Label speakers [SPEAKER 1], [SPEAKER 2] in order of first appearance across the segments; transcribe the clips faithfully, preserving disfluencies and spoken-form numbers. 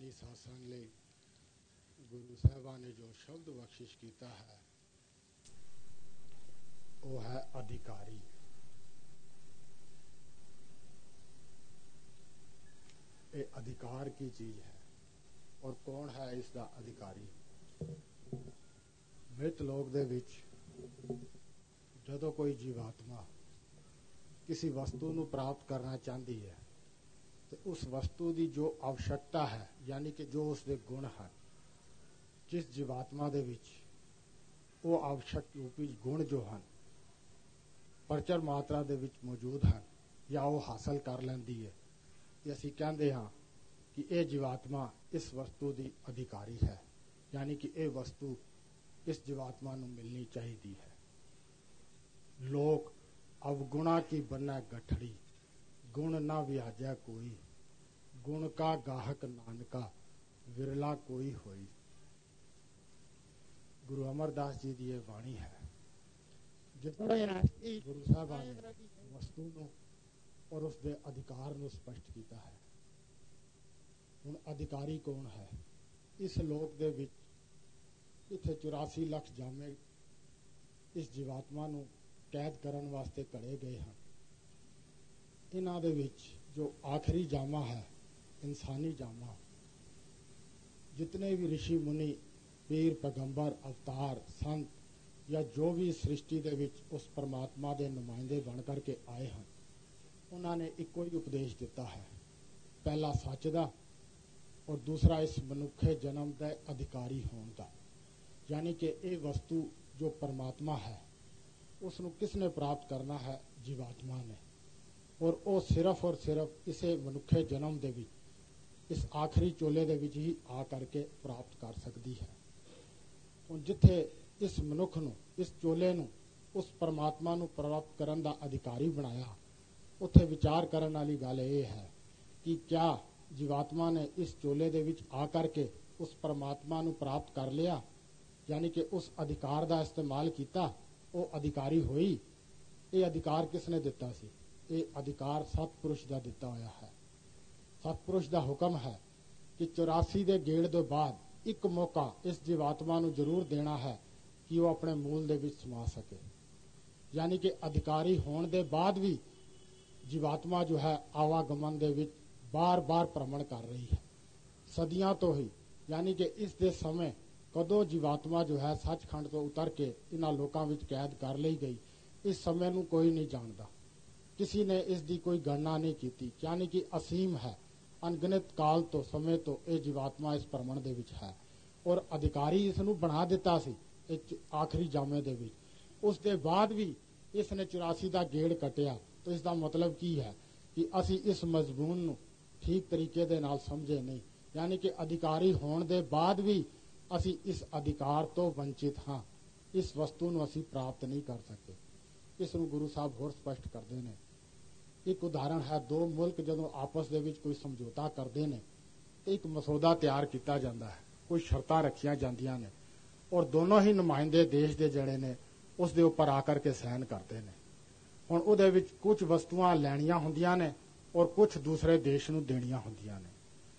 [SPEAKER 1] ਗਿਆਨੀ ਸਾਸੰਗ ਲਈ ਗੁਰੂ ਸਾਹਿਬਾਂ ਨੇ ਜੋ ਸ਼ਬਦ ਬਖਸ਼ਿਸ਼ ਕੀਤਾ ਹੈ ਉਹ ਹੈ ਅਧਿਕਾਰੀ। ਇਹ ਅਧਿਕਾਰ ਕੀ ਚੀਜ਼ ਹੈ ਔਰ ਕੌਣ ਹੈ ਇਸ ਦਾ ਅਧਿਕਾਰੀ? ਮ੍ਰਿਤ ਲੋਕ ਦੇ ਵਿੱਚ ਜਦੋਂ ਕੋਈ ਜੀਵਾਤਮਾ ਕਿਸੇ ਵਸਤੂ ਨੂੰ ਪ੍ਰਾਪਤ ਕਰਨਾ ਚਾਹੁੰਦੀ ਹੈ ਤੇ ਉਸ ਵਸਤੂ ਦੀ ਜੋ आवश्यकता ਹੈ, ਯਾਨੀ ਕਿ ਜੋ ਉਸਦੇ ਗੁਣ ਹਨ, ਜਿਸ ਜੀਵਾਤਮਾ ਦੇ ਵਿੱਚ ਉਹ आवश्यक ਰੂਪੀ ਗੁਣ ਜੋ ਹਨ ਪ੍ਰਚੁਰ ਮਾਤਰਾ ਦੇ ਵਿੱਚ ਮੌਜੂਦ ਹਨ ਜਾਂ ਉਹ ਹਾਸਲ ਕਰ ਲੈਂਦੀ ਹੈ, ਤੇ ਅਸੀਂ ਕਹਿੰਦੇ ਹਾਂ ਕਿ ਇਹ ਜੀਵਾਤਮਾ ਇਸ ਵਸਤੂ ਦੀ ਅਧਿਕਾਰੀ ਹੈ, ਯਾਨੀ ਕਿ ਇਹ ਵਸਤੂ ਇਸ ਜੀਵਾਤਮਾ ਨੂੰ ਮਿਲਣੀ ਚਾਹੀਦੀ ਹੈ। ਲੋਕ अवगुणा की बना गठड़ी, गुण ना व्याजा कोई, गुण का गाहक नानका विरला कोई होई। गुरु अमरदास जी की यह वाणी है जिसने गुरु साहब ने वस्तु नूं और उसके अधिकार नूं स्पष्ट किया है। हुण अधिकारी कौन है? इस लोक दे विच इत्थे चौरासी लख जामे इस जीवात्मा नूं कैद करन वास्ते घड़े गए हैं। इन्हां दे विच जो आखिरी जामा है इंसानी जामा, जितने भी ऋषि मुनि पीर पैगंबर अवतार संत या जो भी सृष्टि दे विच उस परमात्मा दे नुमाइंदे बन करके आए हैं, उन्होंने इको ही उपदेश दिता है, पहला सच दा और दूसरा इस मनुखे जन्म के अधिकारी होने का। यानी कि ये वस्तु जो परमात्मा है उसनूं किसने प्राप्त करना है? जीवात्मा ने, और वो सिर्फ और सिर्फ इसे मनुखे जन्म दे विच इस आखिरी चोले दे विच ही आ करके प्राप्त कर सकती है। हुण जिथे इस मनुख नूं इस चोले नूं उस परमात्मा नूं प्राप्त करन दा अधिकारी बनाया, उत्थे विचार करन वाली गल ये है कि क्या जीवात्मा ने इस चोले दे विच आ करके उस परमात्मा नूं प्राप्त कर लिया, यानी कि उस अधिकार दा इस्तेमाल किया, वो अधिकारी होई? ये अधिकार किसने दिता सी? ये अधिकार सतपुरुष का दिता होया है। सतपुरुष का हुक्म है कि चौरासी के गेड़ के बाद एक मौका इस जीवात्मा नूं जरूर देना है कि वो अपने मूल दे विच समा सके। यानी कि अधिकारी होने के बाद भी जीवात्मा जो है आवागमन दे विच बार बार भ्रमण कर रही है, सदियां तो ही। यानी कि इस दे समय कदों जीवात्मा जो है सचखंड तो उतर के इन्हां लोकां विच कैद कर ली गई, इस समय नूं कोई नहीं जानता, किसी ने इसकी कोई गणना नहीं की। यानी कि असीम है, अनगिनत काल तो समय तो यह जीवात्मा इस भ्रमण दे विच है, और अधिकारी इसनूं बना दिता सी आखिरी जामे दे विच। उस दे बाद भी इसने चौरासी का गेड़ कटिया, तो इसका मतलब की है कि असी इस मजमून नूं ठीक तरीके दे नाल समझे नहीं। यानी कि अधिकारी होने के बाद भी असी इस अधिकार तो वंचित हाँ, इस वस्तु नूं असी प्राप्त नहीं कर सके। इस नूं गुरु साहब होर स्पष्ट करते हैं। एक उदाहरण है, दो मुल्क जदों आपस दे विच कोई समझौता करते हैं तो एक मसौदा तैयार किया जाता है, कोई शर्तां रखियां जांदियां ने, और दोनों ही नुमाइंदे देश के जड़े ने उस दे उपर आकर के सहन करते हैं। हुण उहदे विच कुछ वस्तुआं लैणियां हुंदियां ने और कुछ दूसरे देश नूं देणियां हुंदियां ने।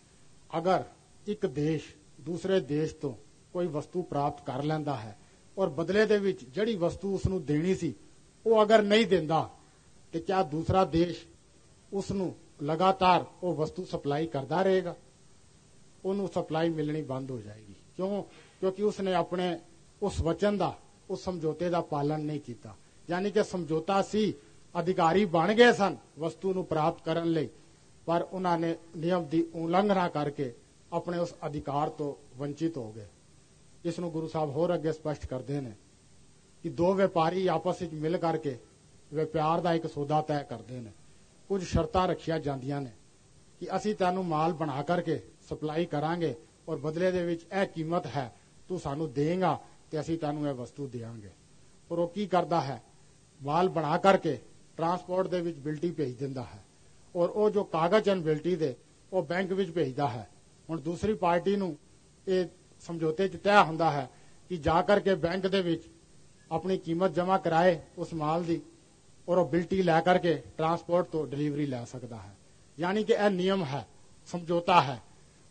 [SPEAKER 1] अगर एक देश दूसरे देश तो कोई वस्तु प्राप्त कर लैंदा है और बदले दे विच जिहड़ी वस्तु उसनूं देनी सी वो अगर नहीं देंदा, तो क्या दूसरा देश उसनूं लगातार वो वस्तु सप्लाई करता रहेगा? उन्होंने सप्लाई मिलनी बंद हो जाएगी। क्यों? क्योंकि उसने अपने उस वचन का, उस समझौते का पालन नहीं किया। यानी कि समझौता सी, अधिकारी बन गए सन वस्तु नूं प्राप्त करन लई, पर उन्होंने नियम की उल्लंघना करके अपने उस अधिकार तो वंचित हो गए। इसनूं गुरु साहब होर अगे स्पष्ट करते हैं कि दो व्यापारी आपस में मिल करके व्यापार का एक सौदा तय करते हैं। कुछ शर्तां रखिया जांदियां ने कि असी तैनूं माल बना करके सप्लाई करांगे और बदले दे विच यह कीमत है, तू सानूं देंगा तो असी तैनूं यह वस्तु देंगे। और वो की करता है, माल बना करके ट्रांसपोर्ट दे विच बिल्टी भेज दिंदा है, और वो जो कागज हैं बिल्टी दे वो बैंक विच भेजदा है। हुण दूसरी पार्टी नूं ये समझौते च तय हुंदा है कि जा करके बैंक दे विच अपनी कीमत जमा कराए उस माल दी, और वो बिल्टी लै करके ट्रांसपोर्ट तो डिलीवरी लै सकता है। यानी कि यह नियम है, समझौता है।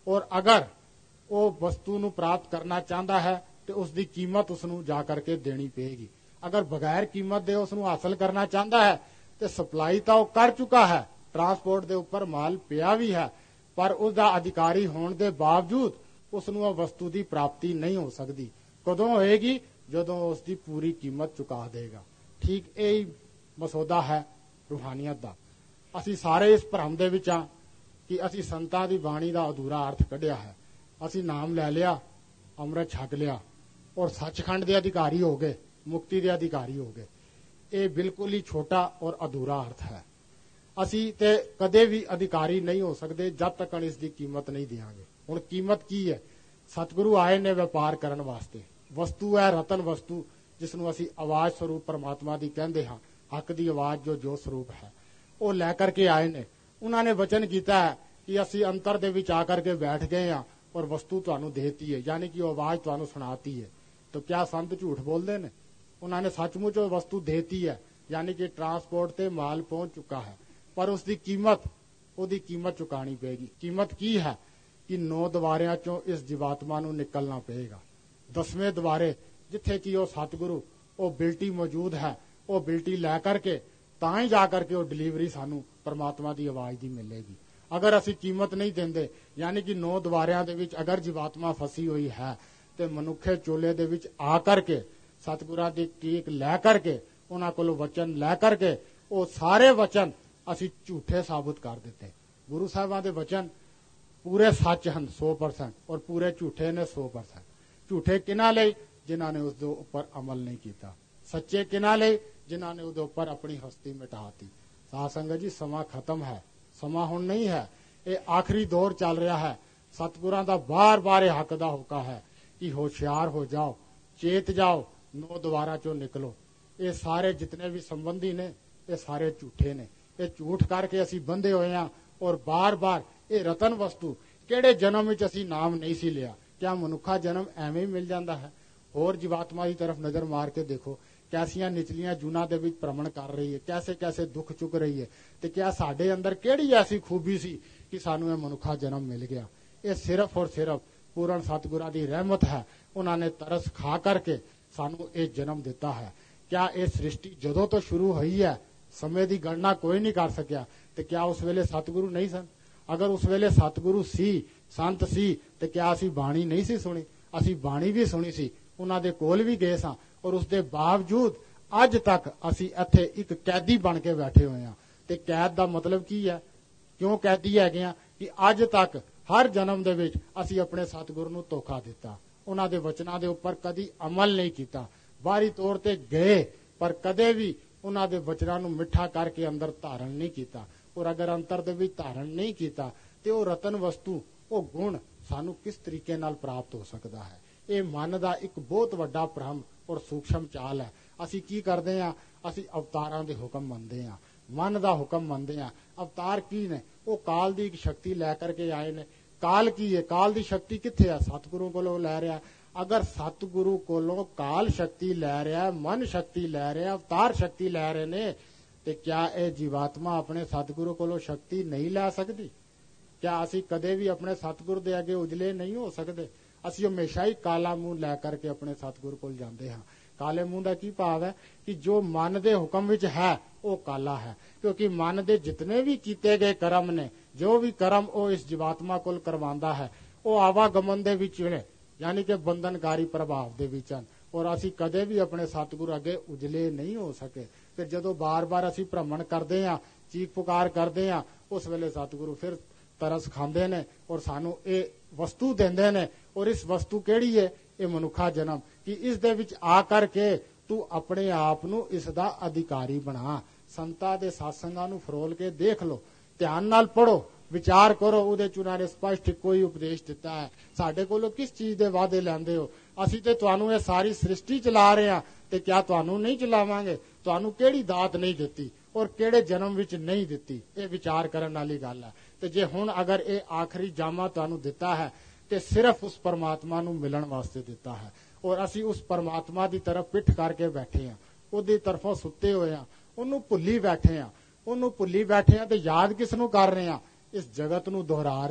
[SPEAKER 1] ਔਰ ਅਗਰ ਉਹ ਵਸਤੂ ਨੂੰ ਪ੍ਰਾਪਤ ਕਰਨਾ ਚਾਹੁੰਦਾ ਹੈ ਤੇ ਉਸ ਦੀ ਕੀਮਤ ਉਸ ਨੂੰ ਜਾ ਕਰਕੇ ਦੇਣੀ ਪਏਗੀ। ਅਗਰ ਬਗੈਰ ਕੀਮਤ ਦੇ ਉਸ ਨੂੰ ਹਾਸਲ ਕਰਨਾ ਚਾਹੁੰਦਾ ਹੈ ਤੇ ਸਪਲਾਈ ਤਾਂ ਉਹ ਕਰ ਚੁੱਕਾ ਹੈ, ਟਰਾਂਸਪੋਰਟ ਦੇ ਉੱਪਰ ਮਾਲ ਪਿਆ ਵੀ ਹੈ, ਪਰ ਉਸ ਦਾ ਅਧਿਕਾਰੀ ਹੋਣ ਦੇ ਬਾਵਜੂਦ ਉਸ ਨੂੰ ਉਹ ਵਸਤੂ ਦੀ ਪ੍ਰਾਪਤੀ ਨਹੀਂ ਹੋ ਸਕਦੀ। ਕਦੋਂ ਹੋਏਗੀ? ਜਦੋਂ ਉਸ ਦੀ ਪੂਰੀ ਕੀਮਤ ਚੁਕਾ ਦੇਗਾ। ਠੀਕ ਇਹ ਹੀ ਮਸੌਦਾ ਹੈ ਰੂਹਾਨੀਅਤ ਦਾ। ਅਸੀਂ ਸਾਰੇ ਇਸ ਭਰਮ ਦੇ ਵਿੱਚ ਹਾਂ ਕਿ ਅਸੀਂ ਸੰਤਾਂ ਦੀ ਬਾਣੀ ਦਾ ਅਧੂਰਾ ਅਰਥ ਕੱਢਿਆ ਹੈ। ਅਸੀਂ ਨਾਮ ਲੈ ਲਿਆ, ਅੰਮ੍ਰਿਤ ਛਕ ਲਿਆ ਔਰ ਸੱਚਖੰਡ ਦੇ ਅਧਿਕਾਰੀ ਹੋ ਗਏ, ਮੁਕਤੀ ਦੇ ਅਧਿਕਾਰੀ ਹੋ ਗਏ। ਇਹ ਬਿਲਕੁਲ ਹੀ ਛੋਟਾ ਔਰ ਅਧੂਰਾ ਅਰਥ ਹੈ। ਅਸੀਂ ਤੇ ਕਦੇ ਵੀ ਅਧਿਕਾਰੀ ਨਹੀਂ ਹੋ ਸਕਦੇ ਜਦ ਤੱਕ ਇਸ ਦੀ ਕੀਮਤ ਨਹੀਂ ਦਿਆਂਗੇ। ਹੁਣ ਕੀਮਤ ਕੀ ਹੈ? ਸਤਿਗੁਰੂ ਆਏ ਨੇ ਵਪਾਰ ਕਰਨ ਵਾਸਤੇ। ਵਸਤੂ ਹੈ ਰਤਨ ਵਸਤੂ, ਜਿਸ ਨੂੰ ਅਸੀਂ ਆਵਾਜ਼ ਸਰੂਪ ਪਰਮਾਤਮਾ ਦੀ ਕਹਿੰਦੇ ਹਾਂ, ਹੱਕ ਦੀ ਆਵਾਜ਼ ਜੋ ਜੋ ਸਰੂਪ ਹੈ, ਉਹ ਲੈ ਕਰਕੇ ਆਏ ਨੇ। ਉਹਨਾਂ ਨੇ ਵਚਨ ਕੀਤਾ ਹੈ ਕਿ ਅਸੀਂ ਅੰਤਰ ਦੇ ਵਿੱਚ ਆ ਕਰਕੇ ਬੈਠ ਗਏ ਹਾਂ ਔਰ ਵਸਤੂ ਤੁਹਾਨੂੰ ਦੇਤੀ ਹੈ, ਯਾਨੀ ਕਿ ਉਹ ਆਵਾਜ਼ ਤੁਹਾਨੂੰ ਸੁਣਾਤੀ ਹੈ। ਤਾਂ ਕਿਆ ਸੰਤ ਝੂਠ ਬੋਲਦੇ ਨੇ? ਉਹਨਾਂ ਨੇ ਸੱਚਮੁੱਚ ਉਹ ਵਸਤੂ ਦੇਤੀ ਹੈ, ਯਾਨੀ ਕਿ ਟਰਾਂਸਪੋਰਟ ਤੇ ਮਾਲ ਪਹੁੰਚ ਚੁੱਕਾ ਹੈ, ਪਰ ਉਸ ਦੀ ਕੀਮਤ ਉਹਦੀ ਕੀਮਤ ਚੁਕਾਣੀ ਪਏਗੀ। ਕੀਮਤ ਕੀ ਹੈ? ਕਿ ਨੌ ਦੁਆਰਿਆਂ ਚੋਂ ਇਸ ਜੀਵਾਤਮਾ ਨੂੰ ਨਿਕਲਣਾ ਪਏਗਾ। ਦਸਵੇਂ ਦੁਆਰੇ ਜਿੱਥੇ ਕਿ ਉਹ ਸਤਿਗੁਰੂ ਉਹ ਬਿਲਟੀ ਮੌਜੂਦ ਹੈ, ਉਹ ਬਿਲਟੀ ਲੈ ਕਰਕੇ ਤਾਂ ਹੀ ਜਾ ਕਰਕੇ ਉਹ ਡਿਲੀਵਰੀ ਸਾਨੂੰ ਪਰਮਾਤਮਾ ਦੀ ਆਵਾਜ਼ ਦੀ ਮਿਲੇਗੀ। ਅਗਰ ਅਸੀਂ ਕੀਮਤ ਨਹੀਂ ਦਿੰਦੇ, ਯਾਨੀ ਕਿ ਨੌ ਦੁਆਰਿਆਂ ਦੇ ਵਿੱਚ ਅਗਰ ਜੀਵਾਤਮਾ ਫਸੀ ਹੋਈ ਹੈ ਤੇ ਮਨੁੱਖੇ ਚੋਲੇ ਦੇ ਵਿੱਚ ਆ ਕਰਕੇ ਸਤਿਗੁਰਾਂ ਦੀ ਟੀਕ ਲੈ ਕਰਕੇ ਉਹਨਾਂ ਕੋਲੋਂ ਵਚਨ ਲੈ ਕਰਕੇ ਉਹ ਸਾਰੇ ਵਚਨ ਅਸੀਂ ਝੂਠੇ ਸਾਬਤ ਕਰ ਦਿੱਤੇ। ਗੁਰੂ ਸਾਹਿਬਾਂ ਦੇ ਵਚਨ ਪੂਰੇ ਸੱਚ ਹਨ ਸੌ ਪਰਸੈਂਟ ਔਰ ਪੂਰੇ ਝੂਠੇ ਨੇ ਸੌ ਪਰਸੈਂਟ। ਝੂਠੇ ਕਿਹਨਾਂ ਲਈ? ਜਿਨ੍ਹਾਂ ਨੇ ਉਸ ਦੇ ਉੱਪਰ ਅਮਲ ਨਹੀਂ ਕੀਤਾ। ਸੱਚੇ ਕਿਹਨਾਂ ਲਈ? ਜਿਨ੍ਹਾਂ ਨੇ ਉਹਦੇ ਉੱਪਰ ਆਪਣੀ ਹਸਤੀ ਮਿਟਾਤੀ। ਸਾਧ ਸੰਗਤ ਜੀ, ਸਮਾਂ ਖਤਮ ਹੈ, ਸਮਾਂ ਹੁਣ ਨਹੀਂ ਹੈ। ਇਹ ਆਖਰੀ ਦੌਰ ਚੱਲ ਰਿਹਾ ਹੈ। ਸਤਿਗੁਰਾਂ ਦਾ ਬਾਰ-ਬਾਰ ਇਹ ਹੱਕ ਦਾ ਹੁਕਮ ਹੈ ਕਿ ਹੋਸ਼ਿਆਰ ਹੋ ਜਾਓ, ਚੇਤ ਜਾਓ, ਨੌ ਦੁਆਰਾ ਚੋਂ ਨਿਕਲੋ। ਇਹ ਸਾਰੇ ਜਿਤਨੇ ਵੀ ਸੰਬੰਧੀ ਨੇ ਇਹ ਸਾਰੇ ਝੂਠੇ ਨੇ। ਇਹ ਝੂਠ ਕਰਕੇ ਅਸੀਂ ਬੰਧੇ ਹੋਏ ਹਾਂ ਔਰ ਬਾਰ-ਬਾਰ ਇਹ ਰਤਨ ਵਸਤੂ ਕਿਹੜੇ ਜਨਮ ਵਿੱਚ ਅਸੀਂ ਨਾਮ ਨਹੀਂ ਸੀ ਲਿਆ। ਕਿਆ ਮਨੁੱਖਾ ਜਨਮ ਐਵੇਂ ਹੀ ਮਿਲ ਜਾਂਦਾ ਹੈ? ਹੋਰ ਜੀਵਾਤਮਾ ਦੀ ਤਰਫ ਨਜ਼ਰ ਮਾਰ ਕੇ ਦੇਖੋ, ਕੈਸੀਆਂ ਨਿਚਲੀਆਂ ਜੂਨਾਂ ਦੇ ਵਿੱਚ ਭ੍ਰਮਣ ਕਰ ਰਹੀ ਹੈ, ਕੈਸੇ ਕੈਸੇ ਦੁੱਖ ਚੁੱਕ ਰਹੀ ਹੈ। ਤੇ ਕਿਆ ਸਾਡੇ ਅੰਦਰ ਕਿਹੜੀ ਐਸੀ ਖੂਬੀ ਸੀ ਕਿ ਸਾਨੂੰ ਇਹ ਮਨੁੱਖਾ ਜਨਮ ਮਿਲ ਗਿਆ? ਇਹ ਸਿਰਫ ਔਰ ਸਿਰਫ ਪੂਰਨ ਸਤਿਗੁਰਾਂ ਦੀ ਰਹਿਮਤ ਹੈ। ਉਹਨਾਂ ਨੇ ਤਰਸ ਖਾ ਕਰਕੇ ਸਾਨੂੰ ਇਹ ਜਨਮ ਦਿੱਤਾ ਹੈ। ਕਿਆ ਇਹ ਸ੍ਰਿਸ਼ਟੀ ਜਦੋਂ ਤੋਂ ਸ਼ੁਰੂ ਹੋਈ ਹੈ ਸਮੇਂ ਦੀ ਗਣਨਾ ਕੋਈ ਨਹੀਂ ਕਰ ਸਕਿਆ? ਤੇ ਕਿਆ ਉਸ ਵੇਲੇ ਸਤਿਗੁਰੂ ਨਹੀਂ ਸਨ? ਅਗਰ ਉਸ ਵੇਲੇ ਸਤਿਗੁਰੂ ਸੀ, ਸੰਤ ਸੀ, ਤੇ ਕਿਆ ਅਸੀਂ ਬਾਣੀ ਨਹੀਂ ਸੀ ਸੁਣੀ? ਅਸੀਂ ਬਾਣੀ ਵੀ ਸੁਣੀ ਸੀ, ਉਹਨਾਂ ਦੇ ਕੋਲ ਵੀ ਗਏ ਸਾਂ, ਔਰ ਉਸ ਦੇ ਬਾਵਜੂਦ ਅੱਜ ਤੱਕ ਅਸੀਂ ਇੱਥੇ ਇੱਕ ਕੈਦੀ ਬਣ ਕੇ ਬੈਠੇ ਹੋਏ ਹਾਂ। ਤੇ ਕੈਦ ਦਾ ਮਤਲਬ ਕੀ ਹੈ? ਕਿਉਂ ਕੈਦੀ ਹੈਗੇ ਆ? ਕਿ ਅੱਜ ਤੱਕ ਹਰ ਜਨਮ ਦੇ ਵਿੱਚ ਅਸੀਂ ਆਪਣੇ ਸਤਿਗੁਰੂ ਨੂੰ ਧੋਖਾ ਦਿੱਤਾ, ਉਹਨਾਂ ਦੇ ਵਚਨਾਂ ਦੇ ਉੱਪਰ ਕਦੀ ਅਮਲ ਨਹੀਂ ਕੀਤਾ। ਬਾਹਰੀ ਤੌਰ ਤੇ ਗਏ ਪਰ ਕਦੇ ਵੀ ਉਹਨਾਂ ਦੇ ਵਚਨਾਂ ਨੂੰ ਮਿੱਠਾ ਕਰਕੇ ਅੰਦਰ ਧਾਰਨ ਨਹੀਂ ਕੀਤਾ। ਔਰ ਅਗਰ ਅੰਤਰ ਦੇ ਵਿੱਚ ਧਾਰਨ ਨਹੀਂ ਕੀਤਾ ਤੇ ਉਹ ਰਤਨ ਵਸਤੂ, ਉਹ ਗੁਣ ਸਾਨੂੰ ਕਿਸ ਤਰੀਕੇ ਨਾਲ ਪ੍ਰਾਪਤ ਹੋ ਸਕਦਾ ਹੈ? ਇਹ ਮਨ ਦਾ ਇੱਕ ਬਹੁਤ ਵੱਡਾ ਭ੍ਰਮ ਔਰ ਸੂਖਸ਼ਮ ਚਾਲ ਹੈ। ਅਸੀਂ ਕੀ ਕਰਦੇ ਹਾਂ? ਅਸੀਂ ਅਵਤਾਰਾਂ ਦੇ ਹੁਕਮ ਮੰਨਦੇ ਹਾਂ, ਮਨ ਦਾ ਹੁਕਮ ਮੰਨਦੇ ਹਾਂ। ਅਵਤਾਰ ਕੀ ਨੇ? ਉਹ ਕਾਲ ਦੀ ਇੱਕ ਸ਼ਕਤੀ ਲੈ ਕਰਕੇ ਆਏ ਨੇ। ਕਾਲ ਕੀ ਹੈ? ਕਾਲ ਦੀ ਸ਼ਕਤੀ ਕਿੱਥੇ ਹੈ? ਸਤਿਗੁਰੂ ਕੋਲੋਂ ਲੈ ਰਿਹਾ। ਅਗਰ ਸਤਿਗੁਰੂ ਕੋਲੋਂ ਕਾਲ ਸ਼ਕਤੀ ਲੈ ਰਿਹਾ, ਮਨ ਸ਼ਕਤੀ ਲੈ ਰਿਹਾ, ਅਵਤਾਰ ਸ਼ਕਤੀ ਲੈ ਰਹੇ ਨੇ, ਤੇ ਕਿਆ ਇਹ ਜੀਵਾਤਮਾ ਆਪਣੇ ਸਤਿਗੁਰੂ ਕੋਲੋਂ ਸ਼ਕਤੀ ਨਹੀਂ ਲੈ ਸਕਦੀ? ਕਿਆ ਅਸੀਂ ਕਦੇ ਵੀ ਆਪਣੇ ਸਤਿਗੁਰੂ ਦੇ ਅੱਗੇ ਉਜਲੇ ਨਹੀਂ ਹੋ ਸਕਦੇ? ਅਸੀਂ ਹਮੇਸ਼ਾ ਹੀ ਕਾਲਾ ਮੂੰਹ ਲੈ ਕਰਕੇ ਆਪਣੇ ਸਤਿਗੁਰੂ ਕੋਲ ਜਾਂਦੇ ਹਾਂ। ਕਾਲੇ ਮੂੰਹ ਦਾ ਕੀ ਭਾਵ ਹੈ? ਕਿ ਜੋ ਮਨ ਦੇ ਹੁਕਮ ਵਿੱਚ ਹੈ ਉਹ ਕਾਲਾ ਹੈ। ਕਿਉਂਕਿ ਮਨ ਦੇ ਜਿਤਨੇ ਵੀ ਕੀਤੇ ਗਏ ਕਰਮ ਨੇ, ਜੋ ਵੀ ਕਰਮ ਉਹ ਇਸ ਜੀਵਾਤਮਾ ਕੋਲ ਕਰਵਾਉਂਦਾ ਹੈ, ਉਹ ਆਵਾਗਮਨ ਦੇ ਵਿੱਚ ਨੇ, ਯਾਨੀ ਕਿ ਬੰਧਨਕਾਰੀ ਪ੍ਰਭਾਵ ਦੇ ਵਿੱਚ ਹਨ। ਔਰ ਅਸੀਂ ਕਦੇ ਵੀ ਆਪਣੇ ਸਤਿਗੁਰੂ ਅੱਗੇ ਉਜਲੇ ਨਹੀਂ ਹੋ ਸਕੇ। ਫਿਰ ਜਦੋਂ ਬਾਰ-ਬਾਰ ਅਸੀਂ ਭ੍ਰਮਣ ਕਰਦੇ ਹਾਂ, ਚੀਖ ਪੁਕਾਰ ਕਰਦੇ ਹਾਂ, ਉਸ ਵੇਲੇ ਸਤਿਗੁਰੂ ਫਿਰ ਤਰਸ ਖਾਂਦੇ ਨੇ ਔਰ ਸਾਨੂੰ ਇਹ ਵਸਤੂ ਦਿੰਦੇ ਨੇ। ਔਰ ਇਸ ਵਸਤੂ ਕਿਹੜੀ ਹੈ? ਇਹ ਮਨੁੱਖਾ ਜਨਮ। ਕਿ ਇਸ ਦੇ ਵਿੱਚ ਆ ਕਰਕੇ ਤੂੰ ਆਪਣੇ ਆਪ ਨੂੰ ਇਸ ਦਾ ਅਧਿਕਾਰੀ ਬਣਾ। ਸੰਤਾਂ ਦੇ ਸਾਸੰਗਾਂ ਨੂੰ ਫਰੋਲ ਕੇ ਦੇਖ ਲਓ, ਧਿਆਨ ਨਾਲ ਪੜੋ, ਵਿਚਾਰ ਕਰੋ। ਉਹਦੇ ਚ ਉਹਨਾਂ ਨੇ ਸਪਸ਼ਟ ਕੋਈ ਉਪਦੇਸ਼ ਦਿੱਤਾ ਹੈ। ਸਾਡੇ ਕੋਲੋਂ ਕਿਸ ਚੀਜ਼ ਦੇ ਵਾਅਦੇ ਲੈਂਦੇ ਹੋ? ਅਸੀਂ ਤੇ ਤੁਹਾਨੂੰ ਇਹ ਸਾਰੀ ਸ੍ਰਿਸ਼ਟੀ ਚਲਾ ਰਹੇ ਹਾਂ, ਤੇ ਕਿਆ ਤੁਹਾਨੂੰ ਨਹੀਂ ਚਲਾਵਾਂਗੇ? ਤੁਹਾਨੂੰ ਕਿਹੜੀ ਦਾਤ ਨਹੀਂ ਦਿੱਤੀ ਔਰ ਕਿਹੜੇ ਜਨਮ ਵਿੱਚ ਨਹੀਂ ਦਿੱਤੀ? ਇਹ ਵਿਚਾਰ ਕਰਨ ਵਾਲੀ ਗੱਲ ਹੈ। ਤੇ ਜੇ ਹੁਣ ਅਗਰ ਇਹ ਆਖਰੀ ਜਾਮਾ ਤੁਹਾਨੂੰ ਦਿੱਤਾ ਹੈ ਤੇ ਸਿਰਫ ਉਸ ਪਰਮਾਤਮਾ ਨੂੰ ਮਿਲਣ ਵਾਸਤੇ ਦਿੱਤਾ ਹੈ। ਔਰ ਅਸੀਂ ਉਸ ਪਰਮਾਤਮਾ ਦੀ ਤਰਫ ਪਿੱਠ ਕਰਕੇ ਬੈਠੇ ਹਾਂ, ਉਹਦੀ ਤਰਫੋਂ ਸੁੱਤੇ ਹੋਏ ਹਾਂ, ਉਹਨੂੰ ਭੁੱਲੀ ਬੈਠੇ ਹਾਂ। ਉਹਨੂੰ ਭੁੱਲੀ ਬੈਠੇ ਹਾਂ ਤੇ ਯਾਦ ਕਿਸ ਨੂੰ ਕਰ ਰਹੇ ਹਾਂ? ਇਸ ਜਗਤ ਨੂੰ ਦੁਹਰਾ ਰਹੇ ਹਾਂ।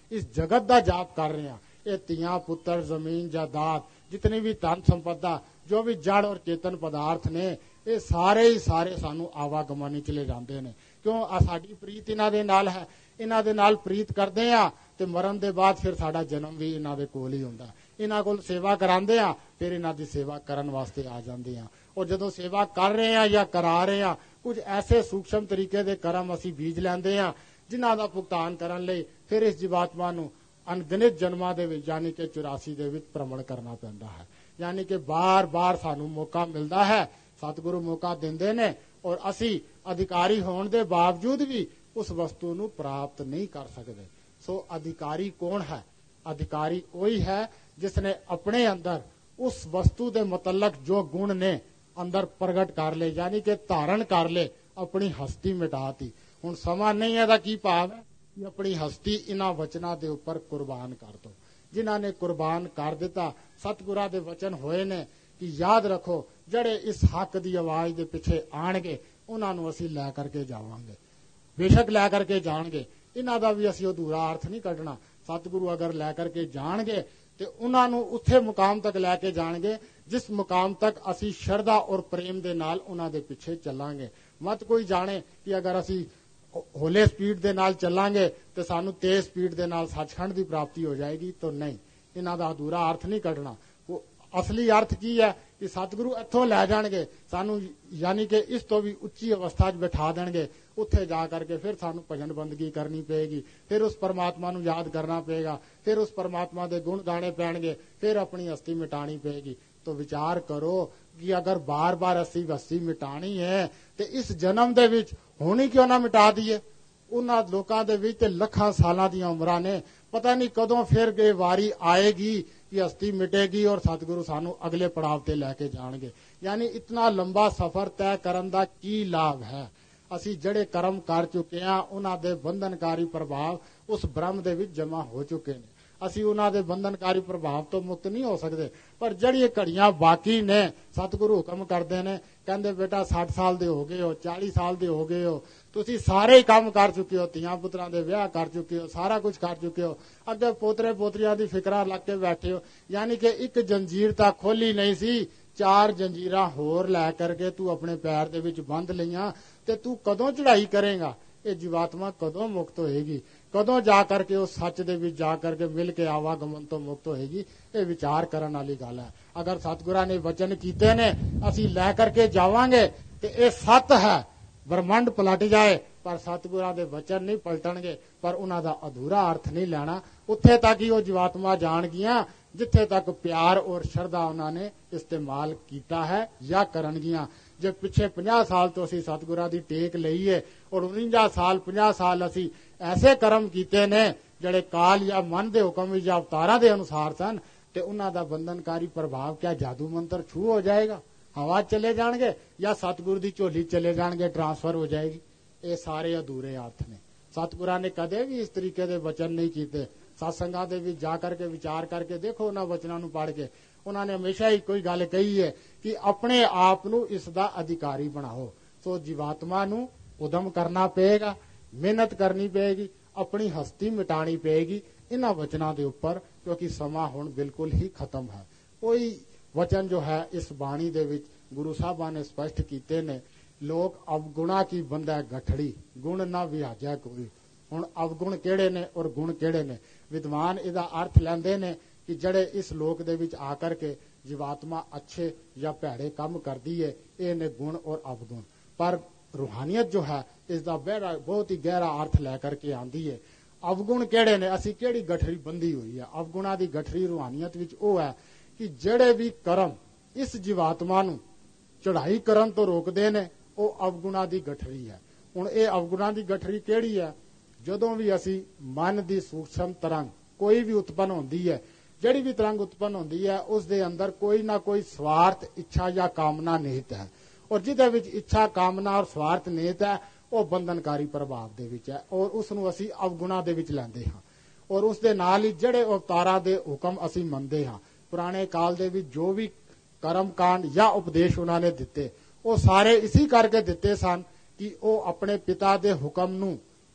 [SPEAKER 1] इस जगत का जाप कर रहे हैं। ये तियां पुत्र जमीन जायदाद जितनी भी धन संपदा जो भी जड़ और चेतन पदार्थ ने ये सारे ही सारे सानू आवागमन च ले जाते हैं। क्यों आ साडी प्रीत इन्हां दे नाल है, इन्हां दे नाल प्रीत करते आ ते मरण दे बाद फिर साडा जन्म भी इन्हां दे कोल ही हुंदा। इन्हां कोल सेवा करांदे आ फिर इन्हां दी सेवा करन वास्ते आ जांदे आ। और जदों सेवा कर रहे हैं या करा रहे हैं कुछ ऐसे सूक्ष्म तरीके दे कर्म असीं बीज लैंदे आ जिन्हां दा भुगतान करन लई फिर इस जीवात्मा नूं अनगिनत जन्मां दे विच यानी कि चौरासी दे विच भ्रमण करना पैंदा है। यानी कि बार बार सानू मौका मिलता है, सतगुरु मौका देंदे ने और असी अधिकारी होने के बावजूद भी उस वस्तु नूं प्राप्त नहीं कर सकते। सो अधिकारी कौन है? अधिकारी वही है जिसने अपने अंदर उस वस्तु के मतलब जो गुण ने अंदर प्रगट कर ले यानी कि धारण कर ले, अपनी हस्ती मिटाती। हुण समा नहीं है की भाव है कि अपनी हस्ती इन्हां वचनां दे उपर कुर्बान कर दो। जिन्हां ने कुर्बान कर दिता सतगुरां दे वचन होए ने कि याद रखो जड़े इस हक की आवाज के पिछे आणगे उन्हां नूं असीं लै करके जावांगे, बेशक लै करके जाणगे। इन्हां दा भी असीं अधूरा अर्थ नहीं कढना। सतगुरु अगर लै करके जाणगे ते उन्हां नूं उत्थे मुकाम तक लैके जाणगे जिस मुकाम तक असीं शरधा और प्रेम दे नाल उन्हां दे पिछे चलांगे। मत कोई जाने कि अगर असीं होले स्पीड दे नाल चलांगे तो सानू तेज स्पीड दे नाल सचखंड की प्राप्ति हो जाएगी, तो नहीं। इन्हां दा अधूरा अर्थ नहीं कढना। वो असली अर्थ की है कि सतगुरु इत्थों लै जाणगे सानू यानी कि इस तो भी उच्ची अवस्था च बिठा देणगे। उत्थे जा करके फिर सानू भजन बंदगी करनी पेगी, फिर उस परमात्मा नू याद करना पेगा, फिर उस परमात्मा दे गुण गाने पैणगे, फिर अपनी हस्ती मिटानी पेगी। तो विचार करो कि अगर बार बार असी हस्ती मिटानी है तो इस जन्म दे विच होनी क्यों ना मिटा दीए। उन्हां लोकां दे विच ते लखां सालां दी उमरां ने, पता नहीं कदों फिर ये वारी आएगी कि हस्ती मिटेगी और सतगुरु सानू अगले पड़ाव ते लैके जाणगे। यानी इतना लंबा सफर तय करन दा की लाभ है? असी जड़े कर्म कर चुके हैं उन्हां दे बंधनकारी प्रभाव उस ब्रह्म दे विच जमा हो चुके ने। असी उन्हां दे बंधनकारी प्रभाव तो मुक्त नहीं हो सकते, पर जड़ियां घड़ियां बाकी ने सतगुरु हुक्म करते ने, कहंदे बेटा साठ साल दे हो गए हो, चालीस साल दे हो गए हो, तुसी सारे ही काम कर चुके हो, तियां पुत्रां दे विआह कर चुके हो, सारा कुछ कर चुके हो, अगे पोतरे पोतरियां दी फिकरा लग के बैठे हो। यानी कि एक जंजीर तां खोली नहीं सी, चार जंजीरां होर लै करके तू अपने पैर दे विच बंध लईआं ते तू कदों चढ़ाई करेगा? ये जीवात्मा कदों मुक्त होएगी? कदों जा करके उस सच दे विच जा करके मिल के आवागमन तो मुक्त होएगी? ये विचार करन वाली गल है। अगर सतगुरां ने वचन कीते ने असी लै करके जावांगे ते ये सत है, ब्रह्मंड पलट जाए पर सतगुरां दे वचन नहीं पलटणगे, पर उन्हां दा अधूरा अर्थ नहीं लैना। उत्थे तक ही वो जीवात्मा जाण गियां जिथे तक प्यार और श्रद्धा उन्होंने इस्तेमाल किया है या करनगियां। जे पिछे पचास साल तो असी सतगुरां दी टेक लई है और उनंजा साल पचास साल असी ऐसे कर्म कीते ने जड़े काल या मन दे हुक्म या अवतारां दे अनुसार सन, ते उन्हां दा बंधनकारी प्रभाव क्या जादू मंत्र छू हो जाएगा? हवा चले जाणगे या सतगुरु दी झोली चले जाणगे, ट्रांसफर हो जाएगी? ये सारे अधूरे अर्थ ने। सतगुरां ने कदे भी इस तरीके दे वचन नहीं कीते। सत्संगां दे विच जा करके विचार करके देखो, उन्हां वचनां नूं पढ़ के उन्होंने हमेशा ही कोई गल कही है कि अपने आप नूं इसदा अधिकारी बनाओ। सो जीवात्मा नूं उदम करना पेगा, मेहनत करनी पेगी, अपनी हस्ती मिटानी पेगी इन्हां वचनां दे उपर, क्योंकि समा हुण बिल्कुल ही खत्म है। कोई वचन जो है इस बाणी दे विच गुरु साहबां ने स्पष्ट कीते ने, लोग अवगुणा की बंदा गठड़ी, गुण ना विहाजा कोई। हुण अवगुण केड़े ने और गुण केड़े ने? विद्वान इहदा अर्थ लैंदे ने कि जड़े इस लोक दे विच आकर के जीवात्मा अच्छे या भैड़े काम करदी है, ये ने गुण और अवगुण। पर रूहानियत जो है इसका बड़ा बहुत ही गहरा अर्थ लैकर के आंदी है। अवगुण केड़े ने? असी केड़ी गठरी बंधी हुई है? अवगुणा दी गठरी रूहानियत विच ओ है कि जड़े भी कर्म इस जीवात्मा नूं चढ़ाई करन तो रोकदे ने, ओ अवगुणा दी गठरी है। हुण ये अवगुणा दी गठरी केड़ी है? जदों भी असी मन दी सूक्ष्म तरंग कोई भी उत्पन्न होंदी है, जड़ी भी तरंग उत्पन्न होंदी है उस दे अंदर कोई ना कोई स्वार्थ, इच्छा या कामना निहित है, और जिहदे विच इच्छा, कामना और स्वार्थ निहित है वो बंधनकारी प्रभाव दे विच है, और उसनूं असी अवगुणा दे विच लैंदे हां। और उस दे नाल ही जड़े अवतारां दे हुकम असी मनदे हां, पुराने काल दे विच जो भी कर्म कांड या उपदेश उन्हां ने दिते वो सारे इसी करके दिते सन कि वो अपने पिता दे हुकम नूं